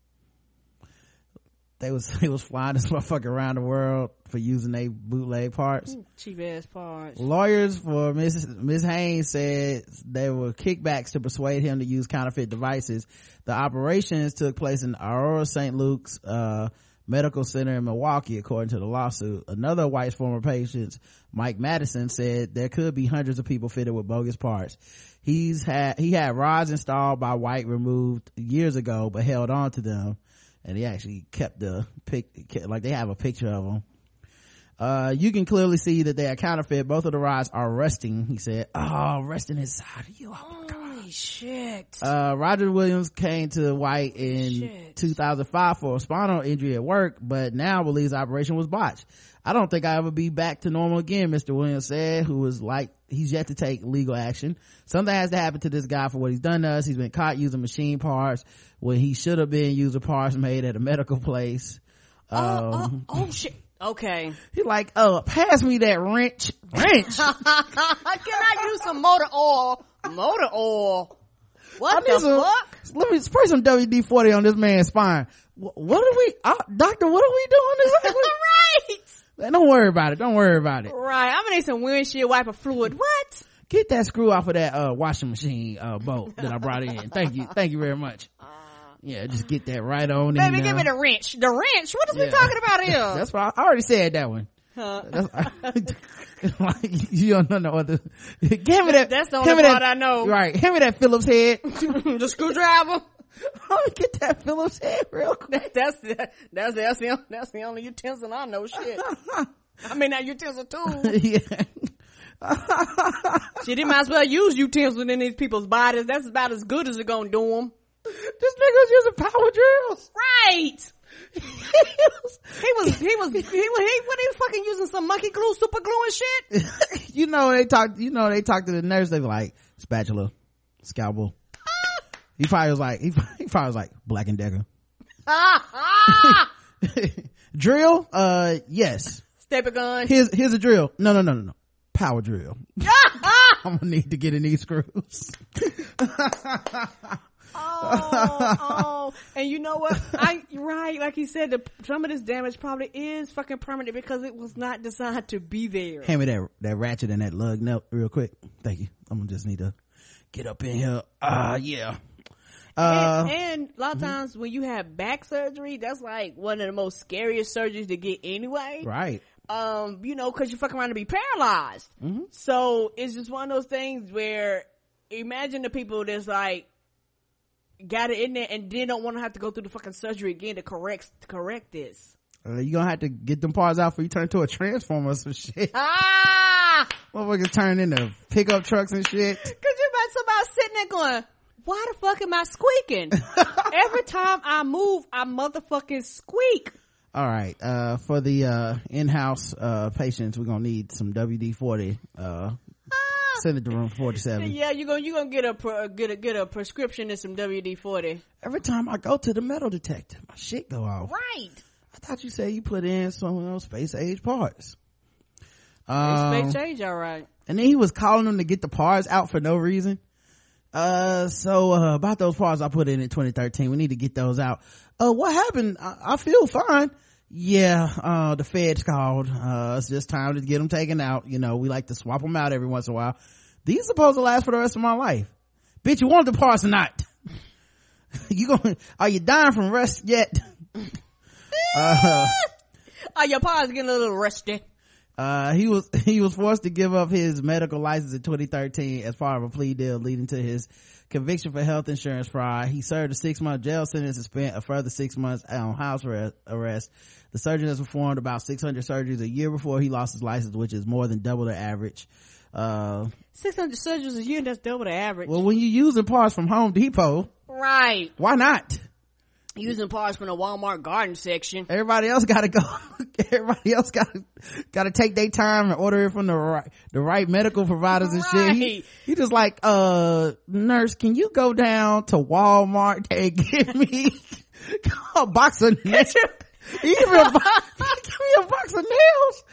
They was flying this motherfucker around the world for using their bootleg parts. Cheap ass parts. Lawyers for Ms. Haynes said there were kickbacks to persuade him to use counterfeit devices. The operations took place in Aurora St. Luke's Medical Center in Milwaukee, according to the lawsuit. Another White's former patient, Mike Madison, said there could be hundreds of people fitted with bogus parts. He had rods installed by White removed years ago, but held on to them. And he actually kept the like they have a picture of them. You can clearly see that they are counterfeit. Both of the rods are rusting, he said. Oh, resting inside of you. Oh my God. Holy shit. Roger Williams came to White in 2005 for a spinal injury at work, but now believes the operation was botched. I don't think I'll ever be back to normal again, Mr. Williams said, who was like, he's yet to take legal action. Something has to happen to this guy for what he's done to us. He's been caught using machine parts when he should have been using parts made at a medical place. Oh shit. Okay. He's like, pass me that wrench. Can I use some motor oil? What the fuck? Let me spray some WD-40 on this man's spine. What are we, doctor, what are we doing? Right. Don't worry about it. Right. I'm gonna need some windshield wiper fluid. What? Get that screw off of that washing machine bolt that I brought in. Thank you very much. Yeah, just get that right on in. Baby, give me the wrench. The wrench? What is we talking about here? That's why I already said that one. Like, you don't know no other. Give me that. That's the only part I know. Right. Hand me that Phillips head. The screwdriver. Let me get that Phillips head real quick. That's the only utensil I know. Shit. I mean, that utensil too. Yeah. Shit, they might as well use utensils in these people's bodies. That's about as good as it's gonna do them. This nigga was using power drills. Right. he was fucking using some monkey glue, super glue and shit. they talk to the nurse. They be like, spatula, scalpel. He probably was like Black and Decker. Drill? Yes. Stepper gun. Here's a drill. No. Power drill. I'm gonna need to get in these screws. And you know what? Right, like he said, some of this damage probably is fucking permanent because it was not designed to be there. Hand me that ratchet and that lug nut real quick. Thank you. I'm gonna just need to get up in here. Yeah. And a lot of times when you have back surgery, that's like one of the most scariest surgeries to get anyway. Right. You know, cause you fuck around to be paralyzed. So it's just one of those things where imagine the people that's like, got it in there and then don't want to have to go through the fucking surgery again to correct this. You gonna have to get them parts out before you turn into a transformer or some shit. Motherfuckers turn into pickup trucks and shit. Could you imagine somebody sitting there going, why the fuck am I squeaking? Every time I move, I motherfucking squeak. All right. For the in-house patients, we're gonna need some WD-40. Send it to room 47. Yeah, you gonna get a prescription and some WD-40. Every time I go to the metal detector, my shit go off. Right. I thought you said you put in some of those space age parts. Space age, all right. And then he was calling them to get the parts out for no reason. So about those parts I put in 2013, we need to get those out. What happened? I feel fine. Yeah, the feds called. It's just time to get them taken out. You know, we like to swap them out every once in a while. These supposed to last for the rest of my life. Bitch, you want the parts or not? Are you dying from rust yet? Your parts getting a little rusty. He was forced to give up his medical license in 2013 as part of a plea deal leading to his conviction for health insurance fraud. He served a 6-month jail sentence and spent a further 6 months on house arrest. The surgeon has performed about 600 surgeries a year before he lost his license, which is more than double the average. 600 surgeries a year, that's double the average. Well, when you're using parts from Home Depot, right? Why not? Using parts from the Walmart garden section. Everybody else gotta go. Everybody else gotta take their time and order it from the right medical providers and shit. He just like, nurse, can you go down to Walmart and give me a box of nails? Give me a box of nails.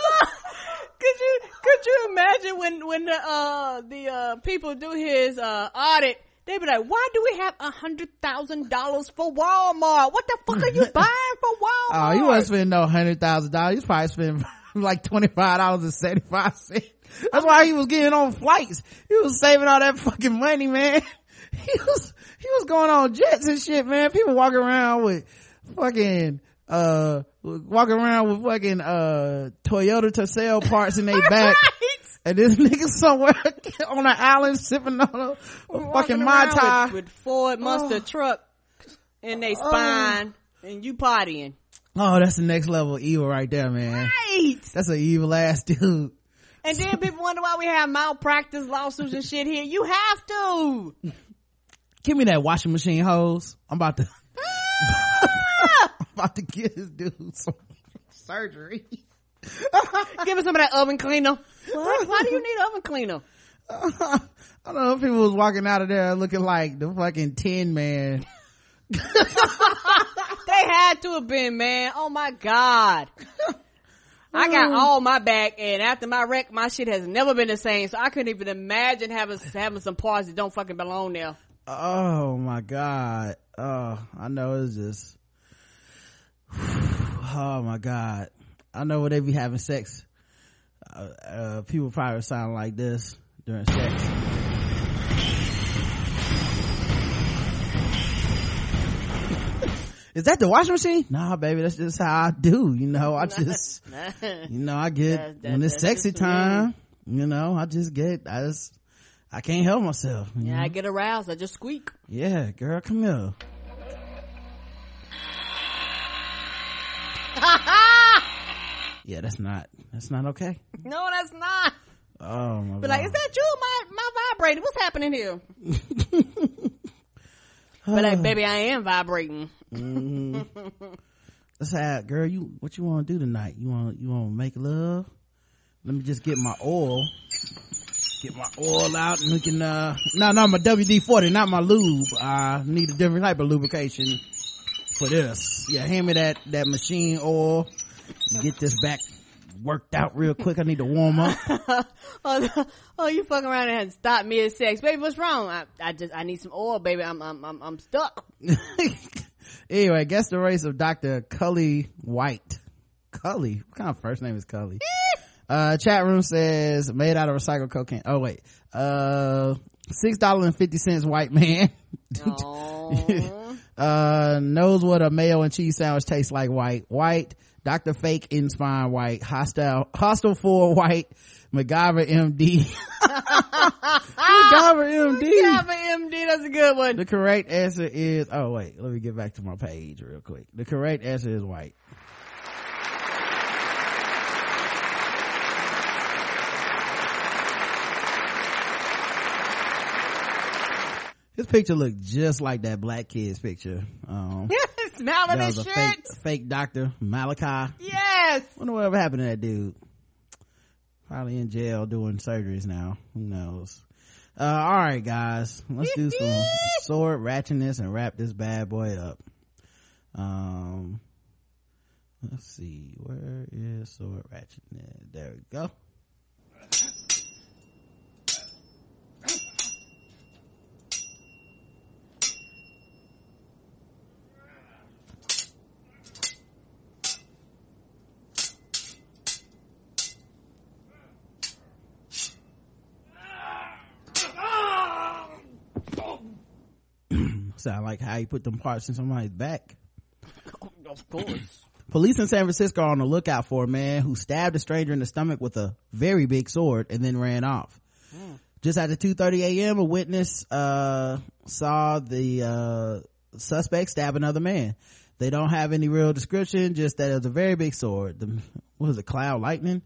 Could you imagine when the people do his audit? They be like, why do we have $100,000 for Walmart? What the fuck are you buying for Walmart? Oh, he wasn't spending no $100,000. He was probably spending like $25.75. That's why he was getting on flights. He was saving all that fucking money, man. He was going on jets and shit, man. People walking around with fucking Toyota Tercel parts in their back. And this nigga somewhere on an island sipping on a fucking Mai Tai. With Ford Mustard truck in their spine and you partying. Oh, that's the next level of evil right there, man. Right. That's an evil ass dude. And then people wonder why we have malpractice lawsuits and shit here. You have to. Give me that washing machine hose. I'm about to get this dude some surgery. Give us some of that oven cleaner. What? Why do you need oven cleaner? I don't know if people was walking out of there looking like the fucking Tin Man. They had to have been, man. Oh my God. I got all my back, and after my wreck, my shit has never been the same. So I couldn't even imagine having some parts that don't fucking belong there. Oh my God. Oh, I know it's just, oh my God. I know when they be having sex, people probably sound like this during sex. Is that the washing machine? Nah, baby, that's just how I do. You know, I just, I get, when it's sexy time, I can't help myself. Yeah, I get aroused. I just squeak. Yeah, girl, come here. Yeah, that's not okay. No, that's not. Oh my God. But like, is that you? My vibrating. What's happening here? But like, baby, I am vibrating. Let's have, girl, what you want to do tonight? You want to make love? Let me just get my oil out and we can, no, my WD-40, not my lube. I need a different type of lubrication for this. Yeah, hand me that machine oil. Get this back worked out real quick. I need to warm up. You fucking around and stop mid-sex. Baby, what's wrong? I need some oil, baby. I'm stuck. Anyway, guess the race of Dr. Cully White. Cully? What kind of first name is Cully? Chat room says made out of recycled cocaine. Oh wait. $6.50 white man. Knows what a mayo and cheese sandwich tastes like. White. Dr. Fake in Spine, white. Hostile 4, white. MacGyver MD. MacGyver MD, that's a good one. The correct answer is, oh wait, let me get back to my page real quick. The correct answer is white. This picture looked just like that black kid's picture. Smelling his shit. Fake Dr. Malachi. Yes. Wonder whatever happened to that dude. Probably in jail doing surgeries now. Who knows? All right, guys. Let's do some sword ratchetness and wrap this bad boy up. Let's see. Where is sword ratchetness? There we go. Sound like how you put them parts in somebody's back. Of course. Police in San Francisco are on the lookout for a man who stabbed a stranger in the stomach with a very big sword and then ran off. Just after 2:30 a.m. a witness saw the suspect stab another man. They don't have any real description, just that it was a very big sword. What was it, cloud lightning?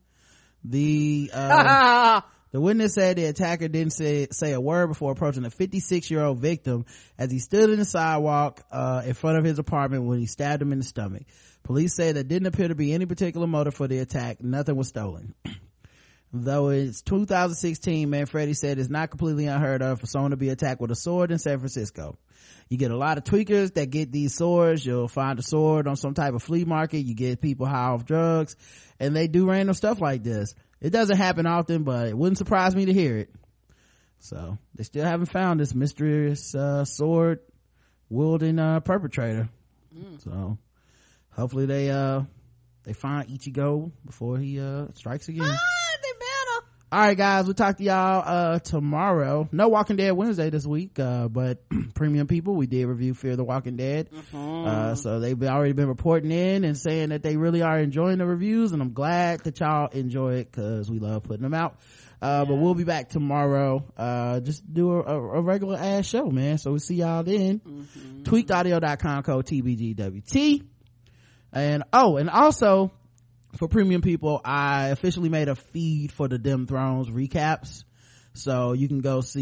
The witness said the attacker didn't say a word before approaching a 56-year-old victim as he stood in the sidewalk in front of his apartment when he stabbed him in the stomach. Police say there didn't appear to be any particular motive for the attack. Nothing was stolen. Though it's 2016, Manfredi said it's not completely unheard of for someone to be attacked with a sword in San Francisco. You get a lot of tweakers that get these swords. You'll find a sword on some type of flea market. You get people high off drugs, and they do random stuff like this. It doesn't happen often, but it wouldn't surprise me to hear it. So they still haven't found this mysterious sword wielding perpetrator. So hopefully they find Ichigo before he strikes again. They better. All right, guys, we'll talk to y'all tomorrow. No Walking Dead Wednesday this week, but premium people, we did review Fear the Walking Dead. So they've already been reporting in and saying that they really are enjoying the reviews, and I'm glad that y'all enjoy it because we love putting them out. But we'll be back tomorrow. Just do a regular ass show, man. So we'll see y'all then. Tweakedaudio.com, code TBGWT. And also for premium people, I officially made a feed for the Dim Thrones recaps, so you can go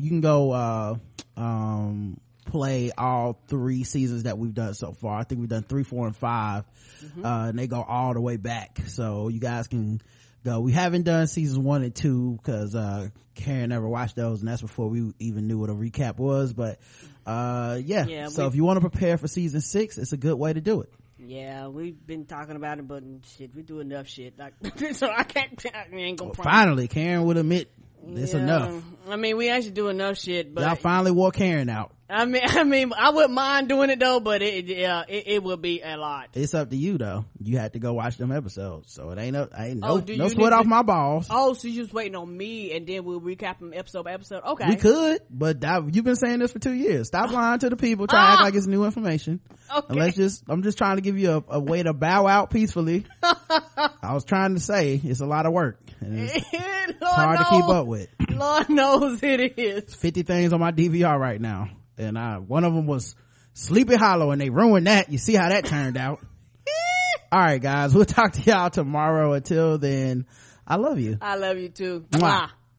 play all 3 seasons that we've done so far. I think we've done 3, 4, and 5. And they go all the way back, so you guys can go. We haven't done seasons 1 and 2 because Karen never watched those, and that's before we even knew what a recap was. But so if you want to prepare for season 6, it's a good way to do it. Yeah, we've been talking about it, but shit, we do enough shit. Like, so I ain't gonna. Finally, Karen would admit it's enough. I mean, we actually do enough shit, but y'all finally wore Karen out. I mean, I wouldn't mind doing it though, but it would be a lot. It's up to you though. You had to go watch them episodes, so it ain't no sweat off my balls. Oh, so you just waiting on me, and then we'll recap them episode by episode. Okay, we could, but you've been saying this for 2 years. Stop lying to the people. Try to act like it's new information. Okay. And I'm just trying to give you a way to bow out peacefully. I was trying to say it's a lot of work, and it's hard to keep up with. Lord knows it is. It's 50 things on my DVR right now. And one of them was Sleepy Hollow, and they ruined that. You see how that turned out. All right, guys, we'll talk to y'all tomorrow. Until then, I love you. I love you too. Mwah.